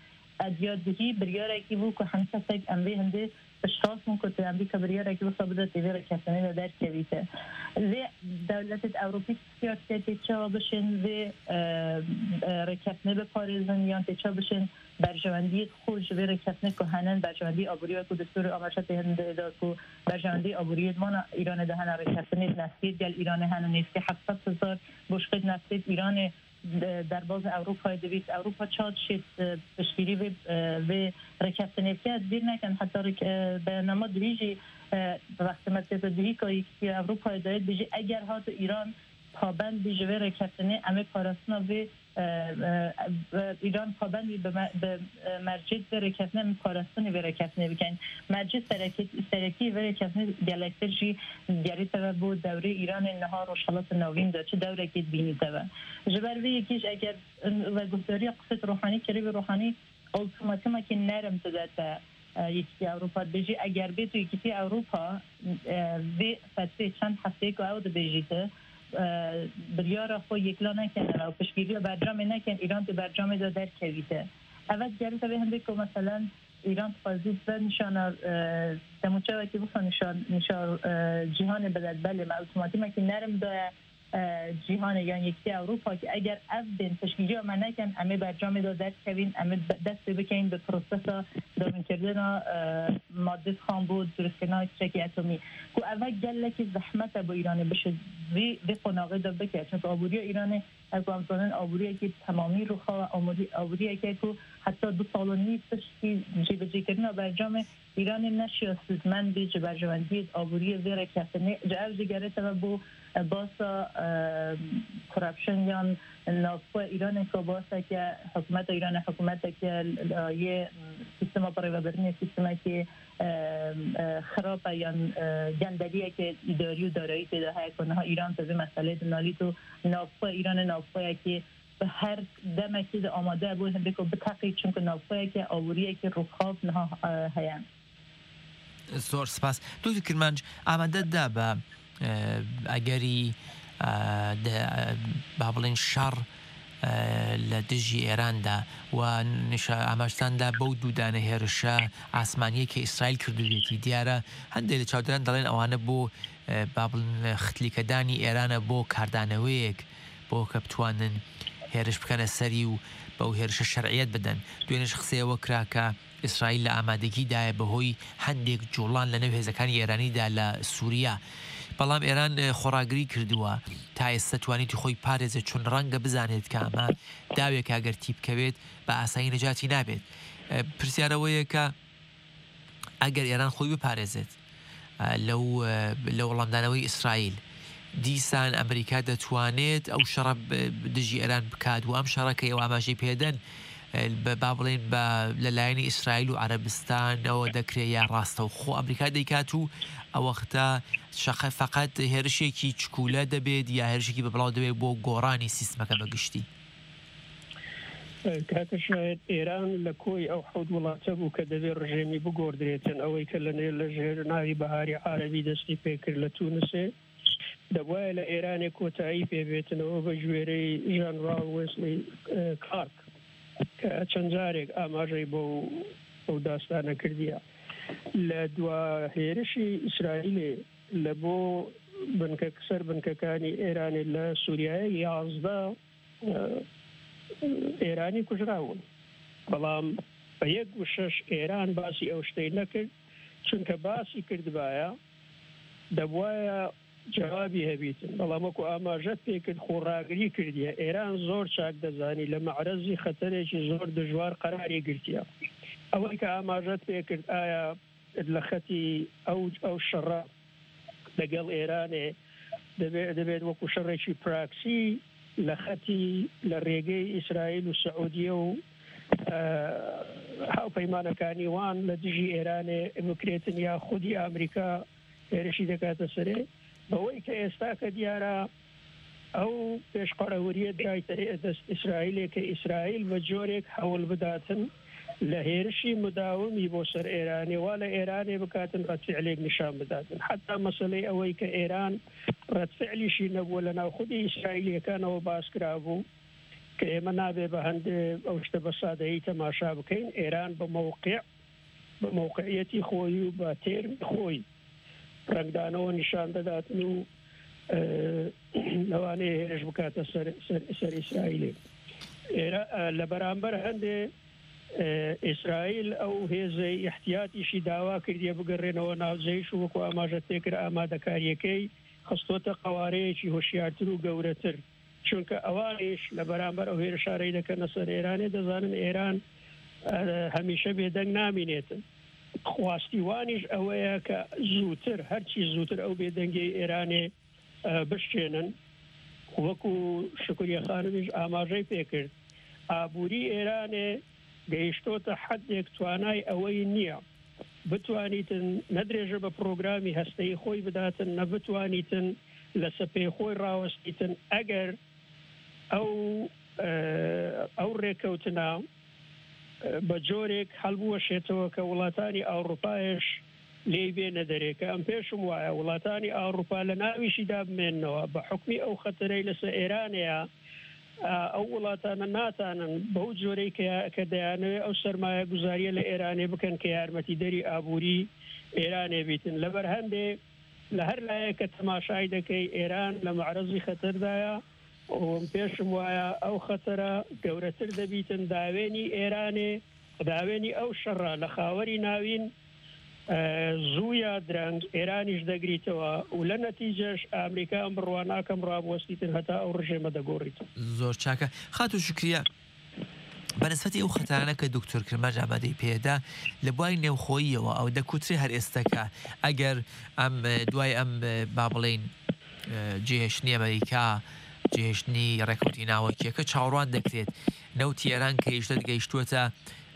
ادیادهی بریارکی بود که همه کسک اموی هنده اشخاص ممکن که امریکا بریارکی بود صابده تیوی رکفتنه در کویته و دولت اوروپی سیاستی چه بشن و رکفتنه به پاریزن یا چه بشن برجواندی خوش و رکفتنه که هنن برجواندی آبوریه که دستور آمرشت هنده داد که برجواندی آبوریه ما ایران ده هنن رکفتنه نسید گل ایران هنن نیست که 700,000 بشقید نسید ایران در باز اروپا دویست اروپا چاد شد بشکری و رکفتنه که دیر نکن حتی به نماد دیجی وقت مرکز دیگه که اروپا داید دیجی اگر هات ایران پابند بیجه و رکفتنه امه پارسنا و ایران پابندی به مرجع و رکفتنه پارستانی و رکفتنه بکن مرجع سرکی و رکفتنه گلکترشی گری تبا بود دوره ایران نهار و شلات نوین دا چه دوره که بینی تبا جبر وی یکیش اگر و گفتاری قصد روحانی کریب روحانی اولتیماتیما که نرم تداتا یکی اروپا بیجی اگر بیتو یکی اروپا و فتره چند هفته که او دا بیجیده بریار خو یکلا نکنن و پشگیری برجام نکن ایران تو برجام دا در کویته اول جاری تا به هم بکن مثلا ایران تفازید و نشان تموچه وکی بخوا نشان جهان بدد بله ما اوتوماتی ما که نرم دا جهان یعنی یکی اروپا که اگر اف بین تشکیلی ما نکن امه برجام دا در کوین امه دست بکنین به پروسس دامن کردن ماده خام بود درستکنای چکی اتمی که اول گله که زحمت با ایران بشه وی قناقه دا بکه چون آبوری ایران از همزانن آبوری که تمامی رو خواه آبوری که حتی 2 سال و نیستش که جیبجی کردن برجام ایران نشیاستید من بیج برجامندی آبوری ویره کفتنه جعب جگره تبا بو باسا کرپشن یا نافو ایران که باسا که حکومت ایران حکومت که یه سیستم برای وبرنی سیستم که خرابه یا گندلیه که اداری و دارایی پیدا کنه ها ایران تازه مسئله نالی تو نافو ایران نافویه که به هر دم که آماده بود هم بکن بتقید چون که نافویه که آوریه که رخاب نها هیان زۆر سپاس دکتۆر کرمانج ئامادەتدا بە ئەگەری با بڵێن شەڕ لە دژی ئێراندا و ئاماژتاندا بەو دوودانە هێرشە ئاسمانیە کە ئیسرائیل کردوێتی دیارە هەندێک لە چاودێران دەڵێن ئەوانە بۆ با بڵێن ختلیکەدانی ئێرانە بۆ کاردانەوەیەک بۆ کە بتوانن هێرش بکەنە سەری و بەو هێرشە شەرعیەت بدەن دوێنێش قسەیەوە کرا کە ئیسرائیل لە ئامادەگیدایە بەهۆی هەندێک جوڵان لە نەو هێزەکانی ئێرانیدا لە سووریا بەڵام ئێران خۆراگری کردووە تا ئێستا توانیتی خۆی پارێزە چون ڕەنگە بزانێت کە ئەمە داوێک ئەگەر تی بکەوێت بە ئاسایی نەجاتی نابێت پرسیارەوەیە کە ئەگەر ئێران خۆی بپارێزێت لە وەڵامدانەوەی ئیسرائیل دیسان ئەمریکا دەتوانێت ئەو شەڕە دژی ئێران بکات و ئەم شەڕەکە ئێوە ئاماژەی پێدەن با بڵێن لەلایەنی ئیسرائیل و عەرەبستان ئەوە دەکرێت یا ڕاستە و خۆ ئەمریکا دەیکات و ئەوەختە شەقە فەقەت هێرشێکی چکولە دەبێت یا هێرشێکی بەبڵاو دەبێت بۆ گۆڕانی سیستمەکە بەگشتی کاتە شاید ئێران لە کۆی ئەو حەوت وڵاتە بوو کە دەبێت ڕژێمی بگۆڕدرێتن ئەوەی کە لە ژێر ناوی بەهاری عەرەبی دەستی پێکرد لە تونسێ دەبوایە لە ئێرانێ کۆتایی پێبێتنەوە بە ژوێرەی ژانڕاڵ وێسلی کارک کە چەند جارێک ئاماژەی بۆ داستانە کردیە لە دوا هێرشی ئیسرائیلێ لە بۆ سەر بنکەکانی ئێرانی لە سووریایە 11 ئێرانی کوژراون بەڵام بە 1/6 ئێران باسی ئەو شتەی نەکرد چونکە باسی کردبایە دەبوایە جوابی هەبیتن بەڵام وەکو ئاماژەت پێکرد خۆڕاگری کردیە ئێران زۆر چاک دەزانی لە مەعرەزی خەتەرێکی زۆر دژوار قەراری گرتیە ئەوەی کە ئاماژەت پێکرد ئایا لە خەتی ئەو شەڕە لەگەڵ ئێرانێ دەبێت وەکو شەڕێکی پراکسی لە خەتی لە ڕێگەی ئیسرائیل و سعودیە و هاوپەیمانەکانی وان لە دژی ئێرانێ بکرێتن یا خودی ئەمریکا هێرشی دەکاتە سەرێ بەوەی کە ئێستا کە دیارە ئەو پێشقەرەوریە درایتە دەست ئیسرائیلێ کە ئیسرائیل بە جۆرێک هەوڵ بداتن لە هێرشی مداومی بۆ سەر ئێرانی وا لە ئێرانێ بکاتن ڕەتفعلێک نیشان بداتن حتا مەسەلەی ئەوەی کە ئێران ڕەتفعلیشی نەبووە لە ناو خودی ئیسرائیلەکانەوە باس کرا بوو کە ئێمە نابێ بە هەندێک ئەو شتە بە سادەیی تەماشا بکەین ئێران بە موقعیەتی خۆی و بە تێرمی خۆی ڕنگدانەوە نیشان دەداتن و لەوانەیە هێرش بکاتە سەر ئیسرائیلێ لە بەرامبەر هەندێ ئیسرائیل ئەو هێزەی احتیاتیشی داوا کردیە بگەڕێنەوە ناوجەیش و وەکو ئاماژە تێکرد ئامادەکاریەکەی خستۆتە قوارەیەکی هۆشیارتر و گەورەتر چونکە ئەوانیش لە بەرامبەر ئەو هێرشارەی دەکەنە سەر ئێرانێ دەزانن ئێران هەمیشە بێدەنگ نامینێتن خواستیوانیش ئەوەیە کە زووتر هەرچی زووتر ئەو بێدەنگی ئێرانێ بشتێنن وەکو شکریە خانمیش ئاماژەی پێکرد ئابووری ئێرانێ گەیشتۆتە حدێک توانای ئەوەی نییە بتوانیتن نەدرێژە بە پرۆگرامی هەستەی خۆی بداتن نەبتوانیتن لە سەپێ خۆی ڕاوەستیتن ئەگەر ئەو ڕێکەوتنە بە جۆرێک هەڵبوەشێتەوە کە وڵاتانی ئەوروپایش لێی بێنە دەرێکە ئەم پێشم وایە وڵاتانی ئەوروپا لە ناویشیدا بمێننەوە بە حکمی ئەو خەتەرەی لەسەر ئێرانەیە ئەو وڵاتانە ناتانن بەو جۆرەی کە دەیانەوێت ئەو سەرمایە گوزاریە لە ئێرانێ بکەن کە یارمەتی دەری ئابووری ئێرانێ بیتن لەبەر هەندێ لە هەر لایە کە تەماشای دەکەی ئێران لە معرەزی خەتەردایە ئەوم پێشم وایە ئەو خەتەرە گەورەتر دەبیتن داوێنی ئێرانێ داوێنی ئەو شەڕە لە خاوەری ناوین زوویە درەنگ ئێرانیش دەگریتەوە و لە نەتیجەش ئەمریکا ئەم بڕواناکەم ڕابوەستیتن هەتا ئەو ڕژێمە دەگۆڕیت زۆر چاکە خات و شکریە بەنسبەتی ئەو خەتانە کە دکتۆر کرماش ئامادەی پێدا لە بوای نێوخۆییەوە ئەو دەکوتری هەر ئێستاکە ئەگەر ئەم دوای ئەم با بڵێن جێهێشتنی ئەمریکا جێهێشتنی ڕێکەوتی ناوەکیەکە چاوەڕوان دەکرێت نەوتی ئێران کە هێشتا گەیشتووەتە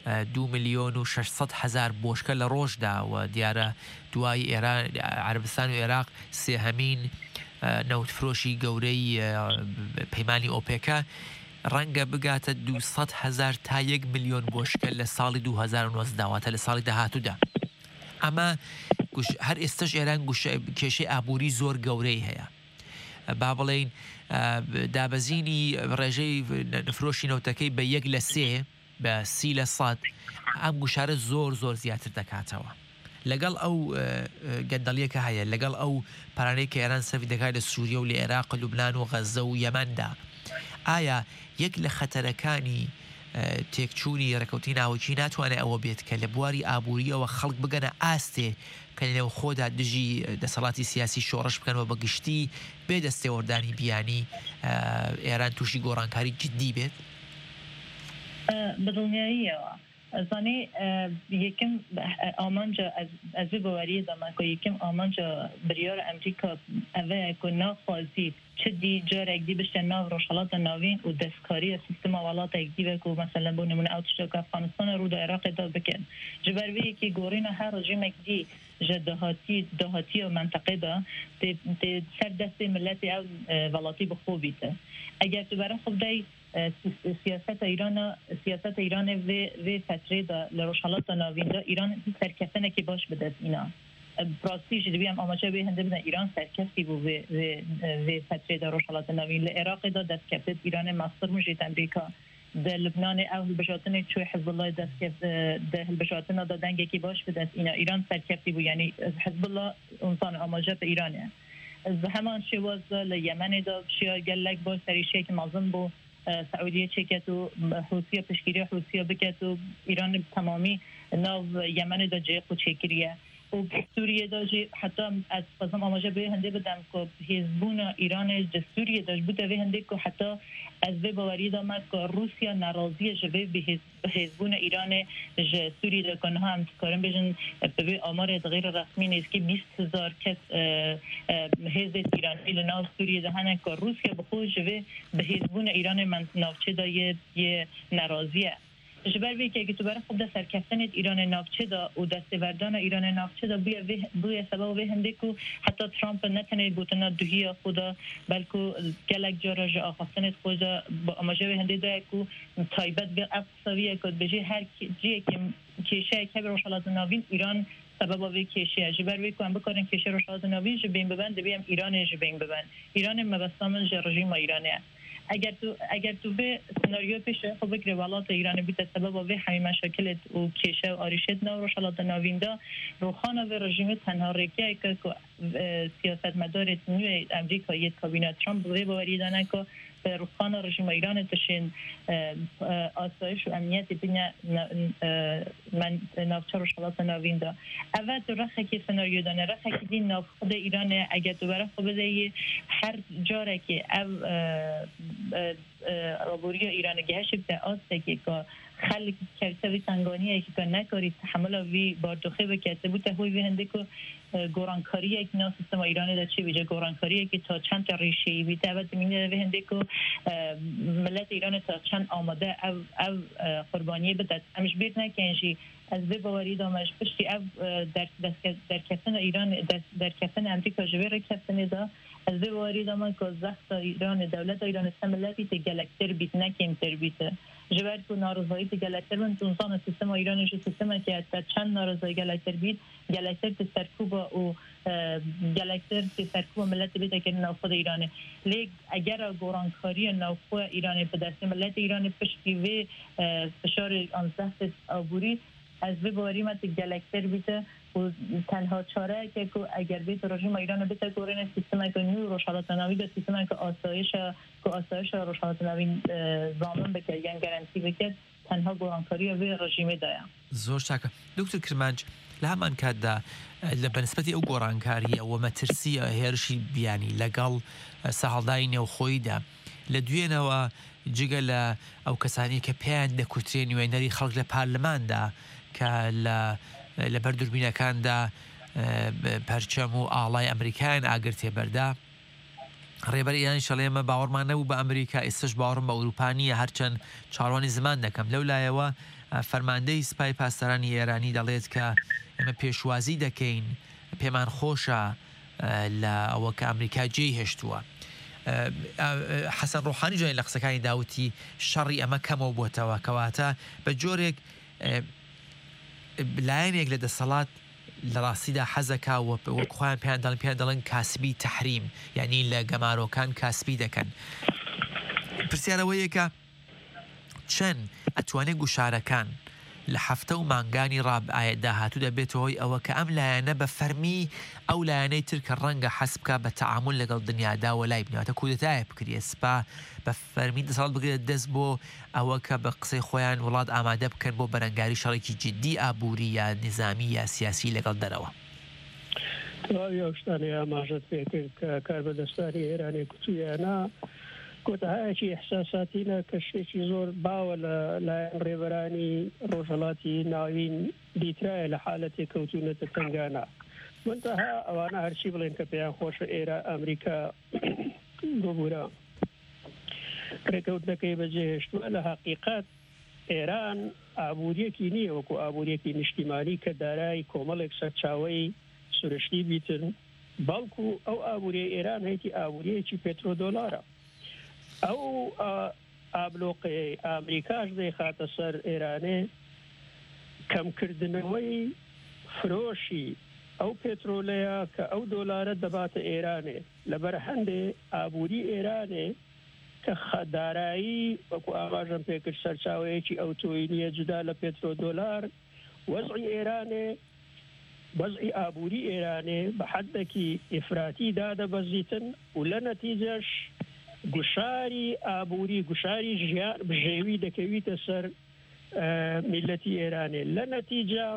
2,600,000 بۆشکە لە ڕۆژدا و دیارە دوای ئێران عەربستان و عێراق سێهەمین نەوتفرۆشی گەورەی پەیمانی ئۆپێکە ڕەنگە بگاتە 200,000 تا 1 ملیۆن بۆشکە لە ساڵی 2009 داواتە لە ساڵی داهاتوودا ئەمە هەر ئێستش ئێران کێشەی ئابووری زۆر گەورەی هەیە با بڵێن دابەزینی ڕێژەی فرۆشی نەوتەکەی بە 1/3 بە 30% ئەم گوشارە زۆر زیاتر دەکاتەوە لەگەڵ ئەو گەندەڵیەکە هەیە لەگەڵ ئەو پارانەی کە ئێران سەرفی دەکات لە سووریە و لە عێراق لوبنان و غەزە و یەمەندا ئایا یەک لە خەتەرەکانی تێکچوونی ڕێکەوتی ناوەکی ناتوانێت ئەوە بێت کە لە بواری ئابووریەوە خەڵک بگەنە ئاستێ کە لەنێو خۆدا دژی دەسەڵاتی سیاسی شۆڕش بکەنەوە بە گشتی بێ دەستێوەردانی بیانی ئێران تووشی گۆڕانکاری جدی بێت بدڵنیاییەوە زانێ یەکەم ئامانجا ئەز باوەریە دەماکە یەکەم ئامانجا بریارە ئەمریکا ئەوەیە کە ناخوازی چدی جارێک دی بشتە ناو ڕۆژهەڵاتە ناوین و دەستکاریە سیستەما وڵاتێک دی وەکو مەسەلەن بۆ نمونە ئەو تشتێک کە ئەفغانستان ڕوودا عێراقدا بکەن ji ber vê yekê gorîna her rejîmek dî ji dahatî û menteqêda tê ser destê milletê ew welatî bi xwe bîte eger tu bera xwe bidayî siyaseta İranê vê fetrê de li rojhelata navîn de İran serkeftenekê baş bi dest îna rastî ji dibî em amaca wê hinde bidin İran serkefî bû vê fetrê de rojhelata navîn li Iraqê de destkeftet İranê mastir min jê Amerîka de Lübnanê ew hilbijartinê çû Hizbullah de hilbijartina da dengekî baş bi dest îna İran serkefî bû yanî Hizbullah insan amaca bi İranê heman şêwaz de li Yemenê de şiya gelek baş serîşeyekî mezin bû سعودیه چکت و حوثیه پشگیری حوثیه بکت و ایران تمامی ناو یمن دا جیق و چکریه و سوریه دا جی حتی از قسم آماجه به هنده بدم که حزبون ایران جه سوریه داشت بوده به هنده که حتی از به باوری دامد که روسیا ناراضیه جوه به حزبون ایران جه سوریه دا کنه هم کارم بجن به آمار غیر رسمی نیست که 20,000 کس حزب ایرانی لناو سوریه ده هنه که روسیا بخود جوه به حزبون ایران من نافچه دا یه ناراضیه جبر وی که تو برای خود سرکفتنت ایران نافچه دا و دستوردان ایران نافچه دا بوی سبب و هنده که حتی ترامپ نتنه گوتنا دوهی خدا بلکه گلک جارا جا آخواستنت خدا با اماجه و هنده دا که تایبت به اقصاویه که بجه هر جیه که کشه که به روشالات ناوین ایران سبب وی کشه جبر وی که هم بکارن کشه روشالات ناوین جبین ببند بیم ایران جبین ببند ایران مبستامن جه رژیم ایرانه اگر تو به سناریو پیش خب بگیره ولات ایران بیت سبب و همین مشاکل و کیشه و آریشت نو رو شلات نویندا روخانه و رژیم تنها رکیه که سیاستمدار نیو امریکا یک کابینه ترامپ به باوری دانه که روخانه رژیم ایران تشین آسایش و امنیت بین من نافچه رو شلات نویندا اول تو رخه که سناریو دانه رخه که دین ناف خود ایران اگر تو برای خود بده هر جاره که رابوری ایران گهش به آسته که خلق کرده وی تنگانیه که نکاری تحمل وی باردوخه بکرده بود هوی وی هنده که گورانکاریه که نه سیستم ایرانی دا چی بیجه گورانکاریه که تا چند تا ریشه‌ای بیده و دمینه وی هنده که ملت ایران تا چند آماده او قربانیه بدد همش بیت نکنجی از به باوری دامش پشتی او در کفتن ایران در کفتن امریکا جویر کفتن دا از به باوری دامان که زخت ایران دولت ایران استملاتی تگلکتر بیت نکیمتر بیته جویر که نارضایی تگلکتر من تونسان سیستم ایرانش سیستم که تا چند نارضایی گلکتر بیت گلکتر تسرکوب و گلکتر تسرکوب ملت بیت که نوخود ایرانه لیک اگر گورانکاری نوخود ایران به دست ملت ایران پشتی و فشار آن زخت آبوری از به باوری مت گلکتر بیته و تنها چاره که اگر بیت رژیم ایران بیت گورن سیستم که نیو روشالات نوی به سیستم که آسایش روشالات نوی ضامن بکرد یعنی گارانتی بکرد تنها گورانکاری و رژیم دایم زۆر چاکە دکتور کرمانج لە هەمان کاتدا لە بەنسبەتی ئەو گۆڕانکاریە و مەترسیە هێرشی بیانی لەگەڵ سەهەڵدانی نێوخۆیدا لە دوێنەوە جگە لە ئەو کەسانی کە پێیان دەکوترێن وێنەری خەڵک لە پارلەماندا کە لە بەردوربینەکاندا پەرچەم و ئاڵای ئەمریکایان ئاگرتێ بەردا ڕێبەر ئیرانی شەڵێ ئێمە باوەڕمان نەبوو بە ئەمریکا ئێستش باوەڕم بە ئەوروپانیە هەرچەند چاڕوانی زمان دەکەم لەو لایەوە فەرماندەی سپای پاسدارانی ئێرانی دەڵێت کە ئێمە پێشوازی دەکەین پێمان خۆشە لە ئەوە کە ئەمریکا جێی هێشتووە حەسەن ڕۆحانی جوێن لە قسەکانی داوتی شەڕی ئەمە کەمەوە بووتەوە کەواتە بە جۆرێک لایەنێک لە دەسەڵات لە ڕاستیدا حەزەکە وەک خۆیان پێیان دەڵێن کاسبی تەحریم یعنی لە گەمارۆکان کاسبی دەکەن پرسیارەوەیە کە چەند ئەتوانێت گوشارەکان لە هەفتە و مانگانی داهاتوو دەبێتەوە هۆی ئەوە کە ئەم لایەنە بە فەرمی ئەو لایەنەی تر کە ڕەنگە حەز بکە بە تەعامل لەگەڵ دنیادا و لای بنیاتە کودەتایە بکرێت سپا بە فەرمی دەسەڵات بگرێت دەست بۆ ئەوە کە بە قسەی خۆیان وڵات ئامادە بکەن بۆ بەرەنگاری شەڕێکی جدی ئابووری یا نظامی یا سیاسی لەگەڵ دەرەوە تەواوی ئەو شتانەی ئاماژەت پێکرد کە کاربەدەستانی ئێرانی کوتویانە کۆتەهایەکی احساساتینە کە شتێکی زۆر باوە لە ڕێبەرانی ڕۆژهەڵاتی ناوین دیترایە لە حالەتێ کەوتونەتە تنگانە منتەها ئەوانە هەرچی بڵێن کە پێیان خۆشە ئێرە ئەمریکا ببوورە ڕێکەوتنەکەی بەجێهێشتووە لە حەقیقەت ئێران ئابوووریەکی نییە وەکو ئابوووریەکی نیشتیمانی کە دارای کۆمەڵێک سەرچاوەی سروشتی بیتن بەڵکو ئەو ئابووریە ئێران هەیەی ئابوووریەکی پێترۆدۆلارە ئەو ئابلۆقی ئامریکاش دەیخاتە سەر ئێرانێ کەمکردنەوەی فرۆشی ئەو پێترۆلەیە کە ئەو دۆلارە دەباتە ئێرانێ لەبەر هەندێ ئابووری ئێرانێ کە دارایی وەکو ئاماژەم پێکرد سەرچاوەیەکی ئەوتۆی نییە جودا لە پێترۆدۆلار وەزعی ئێرانێ وەزعی ئابووری ئێرانێ بە حەدێکی ئیفراتی دادەبەزیتن و لە نەتیجەش گوشاری ئابووری گوشاری ژیان بژێوی دەکەویتە سەر میلەتی ئێرانێ لە نەتیجە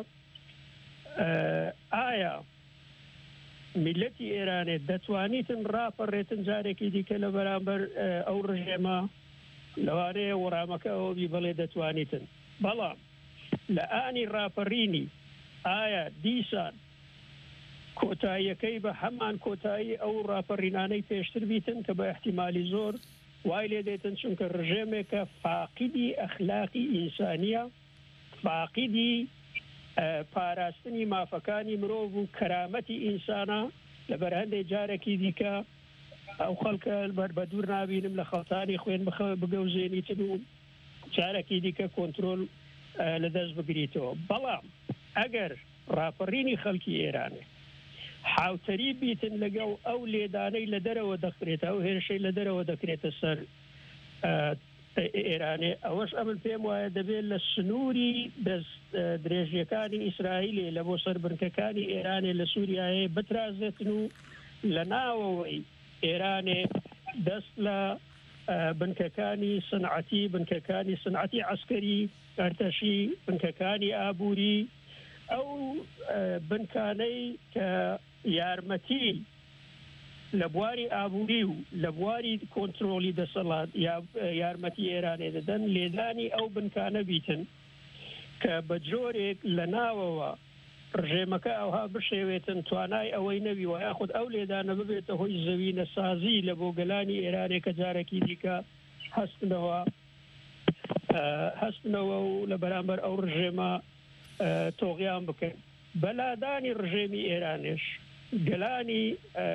ئایا میلەتی ئێرانێ دەتوانیتن ڕاپەڕێتن جارێکی دیکە لە بەرامبەر ئەو ڕژێمە لەوانەیە وەڕامەکەەوە بی بڵێ دەتوانیتن بەڵام لە ئانی ڕاپەڕینی ئایا دیسان کۆتاییەکەی بە هەمان کۆتایی ئەو ڕاپەڕینانەی پێشتر بیتن کە بە احتیمالی زۆر وای لێ دێتن چونکە ڕژێمێکە فاقیدی ئەخلاقی ئینسانیە فاقیدی پاراستنی مافەکانی مرۆڤ و کەرامەتی ئینسانە لەبەر هەندێک جارێکی دیکە ئەو خەڵکە بە دوور نابینم لە خەڵتانی خوێن بگەوزێنیتن و جارێکی دیکە کۆنترۆل لەدەست بگریتەوە بەڵام ئەگەر ڕاپەڕینی خەڵکی ئێرانێ حاوتەری بیتن لەگەڵ ئەو لێدانەی لە دەرەوە دەکرێت ئەو هێرشەی لە دەرەوە دەکرێتە سەر ئێرانێ ئەوەش ئەمن پێم وایە دەبێت لە سنووری درێژیەکانی ئیسرائیلێ لە بۆ سەر بنکەکانی ئێرانێ لە سووریایە بترازێتن و لە ناوەوەی ئێرانێ دەست لە بنکەکانی سنعەتی عسکەری ئەرتەشی بنکەکانی ئابووری ئەو بنکانەی کە یارمەتی لە بواری ئابووری و لە بواری کۆنتترۆلی دەسەڵات یارمەتی ئێرانێ دەدەن لێدانی ئەو بنکانە بیتن کە بە جۆرێک لە ناوەوە ڕژێمەکە ئەوها بشێوێتن توانای ئەوەی نەبی و یاخود ئەو لێدانە ببێتە هۆی زەوینە سازی لە بۆ گەلانی ئێرانێک کە جارێکی دیکە هەستنەوە و لە بەرامبەر ئەو ڕژێمە تۆغیان بکەن بەلادانی ڕژێمی ئێرانش گەلانی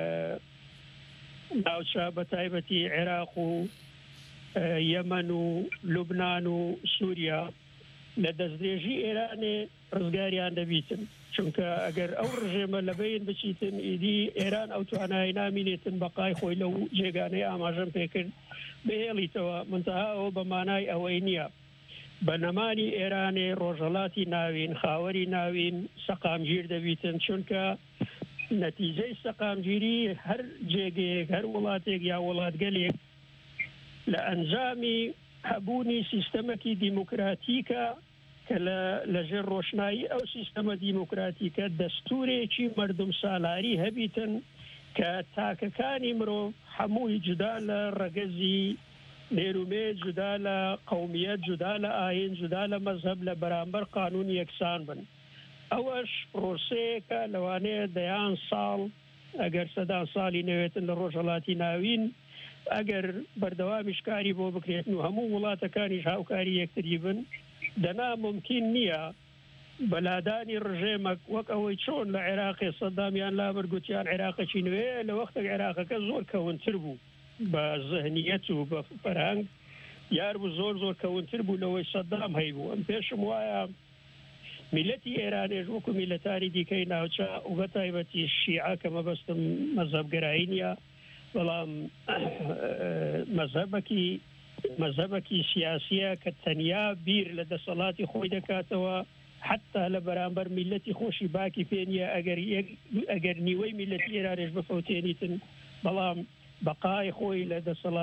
ناوچە بە تایبەتی عێراق و یەمەن و لوبنان و سووریا لە دەستدرێژی ئێرانێ ڕزگاریان دەبیتن چونکە ئەگەر ئەو ڕژێمە لەبین بچیتن ئیدی ئێران ئەو توانایی نامینێتن بەقای خۆی لەو جێگانەی ئاماژەم پێکرد بهێڵیتەوە منتەهاەوە بە مانای ئەوەی نییە بە نەمانی ئێرانێ ڕۆژهەڵاتی ناوین خاوەری ناوین سەقامگیر دەبیتن چونکە نەتیجەی سەقامگیری هەر جێگەیەک هەر وڵاتێک یا وڵاتگەلێک لە ئەنجامی هەبوونی سیستەمەکی دیموکراتیکە کە لەژێر ڕۆشنایی ئەو سیستەمە دیموکراتیکە دەستورێکی مردم سالاری هەبیتن کە تاکەکانی مرۆڤ هەمووی جودا لە ڕەگەزی نێرومێ جودا لە قەومیەت جودا لە ئاین جودا لە مەزهب لە بەرامبەر قانون یەکسان بن ئەوەش ڕۆسەیەکە لەوانەیە دەیان ساڵ ئەگەر سەدان ساڵی نەوێتن لە ڕۆژهەڵاتی ناوین ئەگەر بەردەوامیش کاری بۆ بکرێتن و هەموو وڵاتەکانیش هاوکاری یەکتری بن دەنا ممکن نییە بەلادانی ڕژێمەک وەک ئەوەی چۆن لە عێراقی سەدامیان لابرگوتیان عێراقەکی نوێ لە وەختە عێراقەکە زۆر کەونتر بوو بە ذهنیەت و بە فەرهەنگ یار بوو زۆر کەونتر بوو لەوەی سەدام هەیبوو ئەم پێشم وایە میلەتی ئێرانێژ وەکو میلەتانی دیکەی ناوچە و بە تایبەتی شیعە کە مەبەستم مەزهبگەرایی نیە بەڵام مەزهبێکی سیاسیە کە تەنیا بیر لە دەسەڵاتی خۆی دەکاتەوە حتا لە بەرامبەر میلەتی خۆشی باکی پێنیە ئەگەر نیوەی میلەتی ئێرانێژ بفەوتێنیتن بەڵام بەقای خۆی لە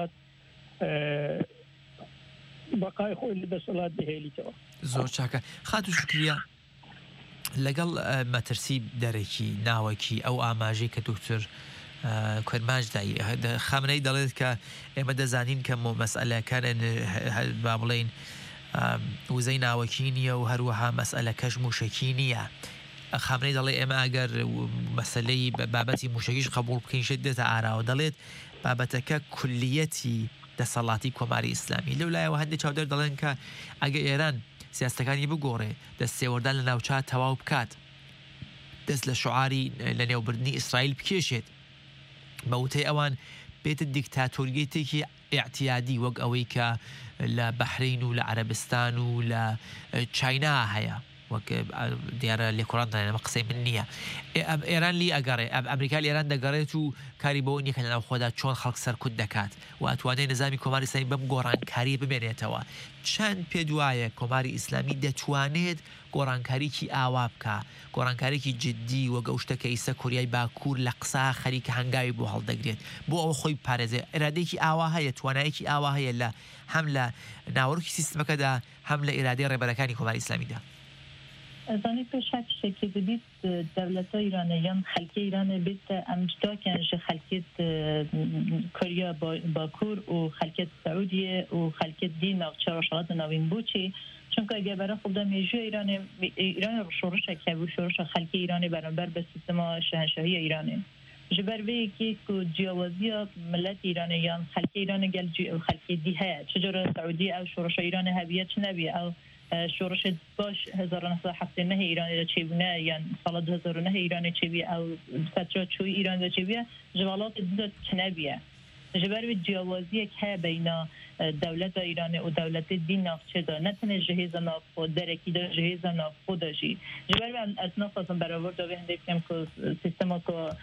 دەسەڵات بهێلیتەوە. زۆر چاکە خات و شکریە لەگەڵ مەترسی دەرەکی ناوەکی ئەو ئاماژەی کە دوکتر کوێرماژدایی خامنەی دەڵێت کە ئێمە دەزانین کە مەسئلەکان با بڵێن وزەی ناوەکی نییە و هەروەها مەسئلەکەش موشکی نییە. خامنەی دەڵێ ئێمە ئەگەر مەسلەی بابەتی موشکیش قبول بکەینشت دێتە ئاراوە دەڵێت بابەتەکە کولیەتی دەسەڵاتی کۆماری ئیسلامی لەو لایەوە هەندێک چاودەر دەڵێن کە ئەگە ئێران سیاستەکانی بگۆڕێ دەست سێوەردان لە ناوچە تەواو بکات دەست لە شعاری لە نێوبردننی ئیسرائیل بکێشێت بە وتەی ئەوان بێتە دیکتاتۆریەتێکی ئاعتیادی وەک ئەوەی کە لە بەحرین و لە عەرەبستان و لە چاینا هەیە وەک دیارە لێکۆڕاندانەوە قسەی من نییە ئێران لی ئەگەڕێ ئەمریکا لە ئێران دەگەڕێت و کاری بەوە نییە کە لەناو خۆدا چۆن خەڵک سەرکوت دەکات و ئەتوانێت نظامی کۆماری ئیسلامی بەم گۆڕانکاری بمێنێتەوە چەند پێ دوایە کۆماری ئیسلامی دەتوانێت گۆڕانکاریکی ئاوا بکە گۆڕانکارێکی جددی وەگە شتەکە ئیسە کوریای باکوور لە قسا خەریکە هەنگاوی بۆ هەڵدەگرێت بۆ ئەوە خۆی پارێزێ ئێرادێکی ئاوا هەیە توانایەکی ئاوا هەیە لە هەم لە ناوەڕووکی سیستمەکەدا هەم لە ئێرادەی ڕێبەرەکانی کۆماری ئیسلامیدا. زانی پێش هەر شتێکی دەبیت دەوڵەتە ئیرانیان خەلکی ئیرانە بێت ئەم جداکیان ژە خەلکێت کوریا باکوور و خەلکێت سعودیە و خەلکێت دی ناوچە ڕۆژهەڵاتە ناوین بۆچی چونکە گەبەرە خۆدا مێژووە ئیران شۆڕشێکە بوو شۆڕشە خەلکی ئیرانی بەرامبەر بە سیستەما شەهەنشاهی ئیرانی ji ber vê yekê ku ciyawaziya millet îraniyan xelkê îranê gel xelkê dî heye çi cure Saûdî ew şoreşa îranê hebiye çi nebiye ew şoreşê baş 1979 îranê de çêbûne yan sala 2009 îranê çêbiye ew petra çûyî îran de çêbiye ji welatê din de çi nebiye جبر جیاوازی که بین دولت ایران و دولت دین نافچه دا نتنه جهیز ناف خود درکی دا جهیز ناف خود داشی جبر از نخواستم برآورد دا بهنده بکنم که سیستما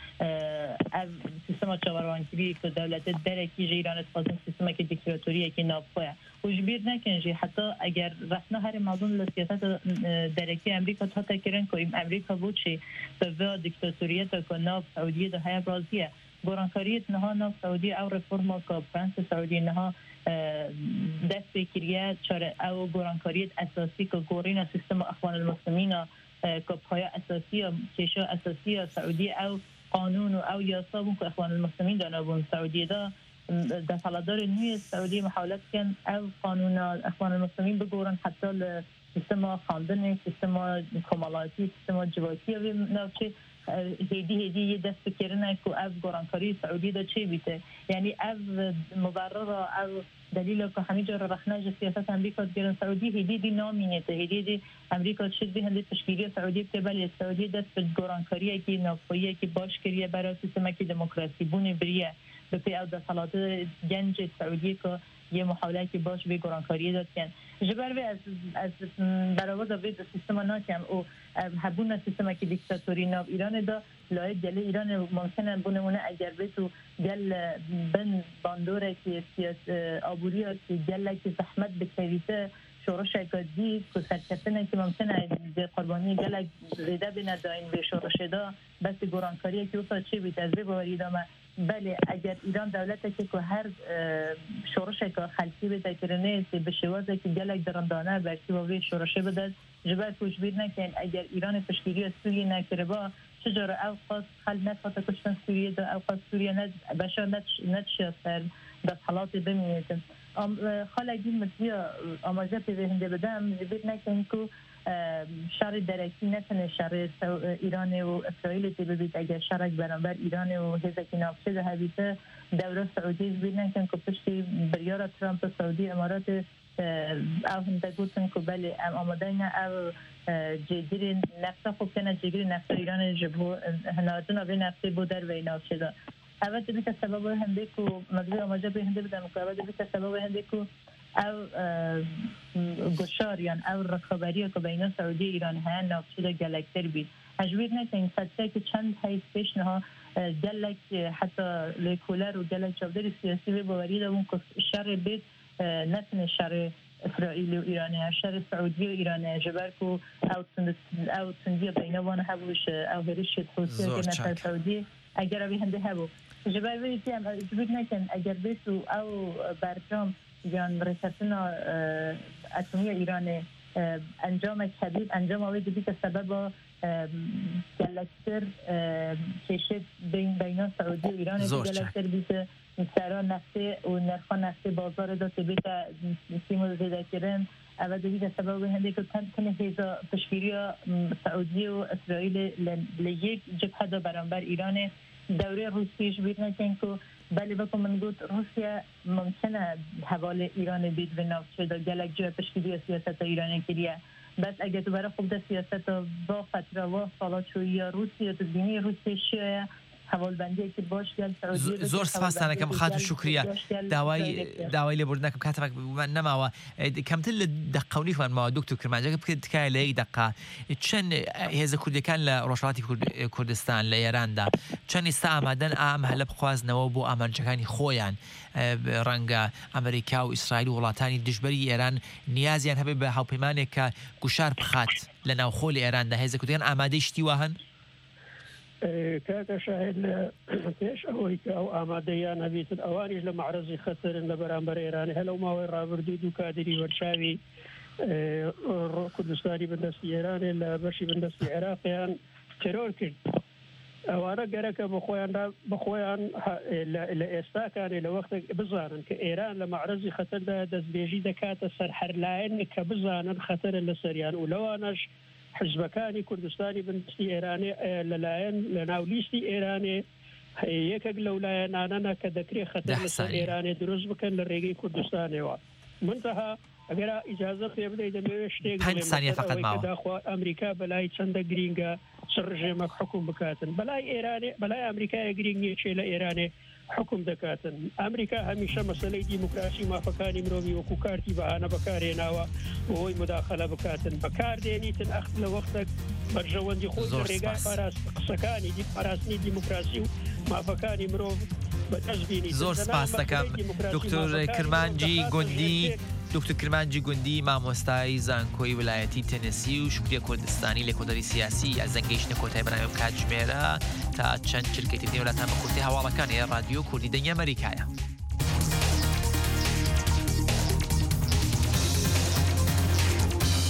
چاوروانگیری که دولت درکی جه ایران اتخواستم سیستما که دیکتاتوریه که ناف خواه و جبیر نکنجی حتی اگر رسنا هر موضوع لسیاست درکی امریکا تا تکرن که امریکا بود چه به دیکتاتوریت که ناف سعودیه دا های برازیه گرانکاریت نها ناف سعودی او رفورما که فرانس سعودی نها دست بکریه چاره او گرانکاریت اساسی که گورین سیستم اخوان المسلمین که پای اساسی کشا اساسی سعودی او قانون او یاسا که اخوان المسلمین دانابون سعودی دا دفالدار نوی سعودی محاولت کن او قانون اخوان المسلمین بگورن حتی سیستم خاندن سیستم کمالاتی سیستم جواتی و نوچه هدی یه دست بکرنه که از گرانکاری سعودی دا چه بیته یعنی از مبرر از دلیل که همه جا رخنه سیاست امریکا گرن سعودی هدی دی نامینیته هدی دی امریکا چیز به هنده تشکیلی سعودی بته بله سعودی دست به گرانکاری که نافویی که باش کریه برای سیستم که دموکراسی بونه بریه به پی او دستالات گنج سعودی که یه محاوله که باش به گرانکاری داد کن جبر از برآورد به سیستم ناکم او هبون سیستم که دیکتاتوری ناو ایران دا لای گل ایران ممکنه بونمونه اگر به تو گل بن باندوره که سیاست آبوری که گل که زحمت بکویته شورش اگادی که سرکتنه که ممکنه به قربانی گل زیده بینه داین به شورش دا بس گرانکاری که اوسا چه بیت از بباری دامه بله اگر ایران دولت که هر شورش که خلقی بده کرنه به شوازه که گلک درندانه برسی و شورش بده جبر کوچبیر نکن اگر ایران تشکیلی سوریه نکره با چجور او خاص خل نفات کشتن سوریه دا او خاص سوریه بشار نتشه سر دست حالات بمینیدن خالقی مدیا آماجه پیوهنده بدم جبیر نکن که شر درکی نتنه شر ایران و اسرائیل تی ببید اگر شرک برانبر ایران و هزکی نافشه ده هبیته دوره سعودی ببینن که پشتی بریار ترامپ سعودی امارات او هنده گوتن که بله آماده نه او جگیر نفته خوب کنه جگیر نفته ایران جبو هنادون آبی نفته بودر و نافشه ده اول دوی که سبب هنده که مدوی آماجه به هنده بدم که اول دوی که سبب هنده که او گشاریان او رقابری که بین سعودی ایران ها نافچه گلکتر بید اجبیر نکنیم فتره که چند حیث پیش نها گلک حتی لیکولر و گلک جابدر سیاسی به باوری دارون که شر بید نتنه شر اسرائیل و ایرانه شر سعودی و ایرانه جبر که او تندی بینوان هبوش او هریش توسیه که نتر سعودی اگر اوی هنده هبو جبر ویدی هم اجبیر نکن اگر بیسو او برجام یان رسالتنا اتمی ایران انجام کبیر انجام آوی دیدی که سبب گلکتر کشید بین سعودی و ایران گلکتر بیده سرا نفته و نرخ نفته بازار داده بیده سیمو زیده کرن اول دیدی که سبب هنده که کنه هیزا پشگیری سعودی و اسرائیل لیک جبهه دا برانبر ایران دوره روسیش بید نکن که بله بکن من گفت روسیه ممکنه حوال ایران بید و نافچه دا گلک جای پشکیدی سیاست ایران کریه بس اگه تو برای خوب دا سیاست با فتره و سالات شوی یا روسیه تو دینی روسیه شیعه حوالبندی که باش گل سعودیه زور سپاسانه کم خاطر شکریه داوای لبردنکم کاتبک نماوە کەمتر لە دقەونی خوانماوە دکتۆر کرمانجەکە بکرێت تکایە لە یەک دقە چەند هێزە کوردەکان لە ڕۆژهەڵاتی کوردستان لە ئێراندا چەند ئێستا ئامادەن ئام هەلە بخوازنەوە بۆ ئامانجەکانی خۆیان ڕەنگە ئەمریکا و ئیسرائیل و وڵاتانی دژبەری ئێران نیازیان هەبێت بە هاوپەیمانێک کە گوشار بخات لە ناوخۆ لە ئێراندا هێزە کوردەکان ئامادەی شتی وهن كاكا شاهد پیش اوی که او آمادهیان هبیتن اوانیش لمعرضی خطر لبرانبر ایرانی هلو ماوی رابردی دو کادری ورشاوی کردستانی بندستی ایرانی لبرشی بندستی عراقیان ترور کرد اوانه گرکه بخویان لإستاکانی لوقت بزانن که ایران لمعرضی خطر ده دزبیجی دکات سرحرلاین که بزانن خطر لسریان ولوانش حزبەکانی کوردستانی بندستی ئێرانی لەلایەن لە ناولیستی ئێرانێ یەکێک لەو لایەنانە کە دەکرێت خەتەر لەسەر ئێرانێ دروست بکەن لە ڕێگەی کوردستانەوە منتەها ئەگەر ئیجازە پێ بدەیت دەمەوێت شتێک داخوا ئەمریکا بەلای چەندە گرینگە چ ڕژێمەک حکوم بکاتن بەلای ئێرانێ بەلای ئەمریکای گرنگ نیە چێ لە ئێرانێ حکم دەکاتن ئەمریکا هەمیشە مەسلەی دیموکراسی مافەکانی مرۆڤی وەکو کارتی بەهانە بەکارهێناوە بۆی مداخەلە بکاتن بەکاردێنیتن ئەخت لە وەختێک بەرژەوەندی خۆی لە ڕێگای قسەکانی پاراستنی دیموکراسی و مافەکانی مرۆڤ بەدەستبینی. زۆر سپاس دەکەم دکتۆر کرمانجی گوندی. دکتر کرمانجی گوندی مامۆستای زانکۆی ویلایەتی تەنەسی و شوکریە کوردستانی لە کۆدەری سیاسی یا زەنگەیشتنە کۆتای بەناوی کاتژمێرە تا چەند چرکەتی وڵاتان بە کورتی هەواڵەکانی رادیۆ کوردی دەنگی ئەمریکایە.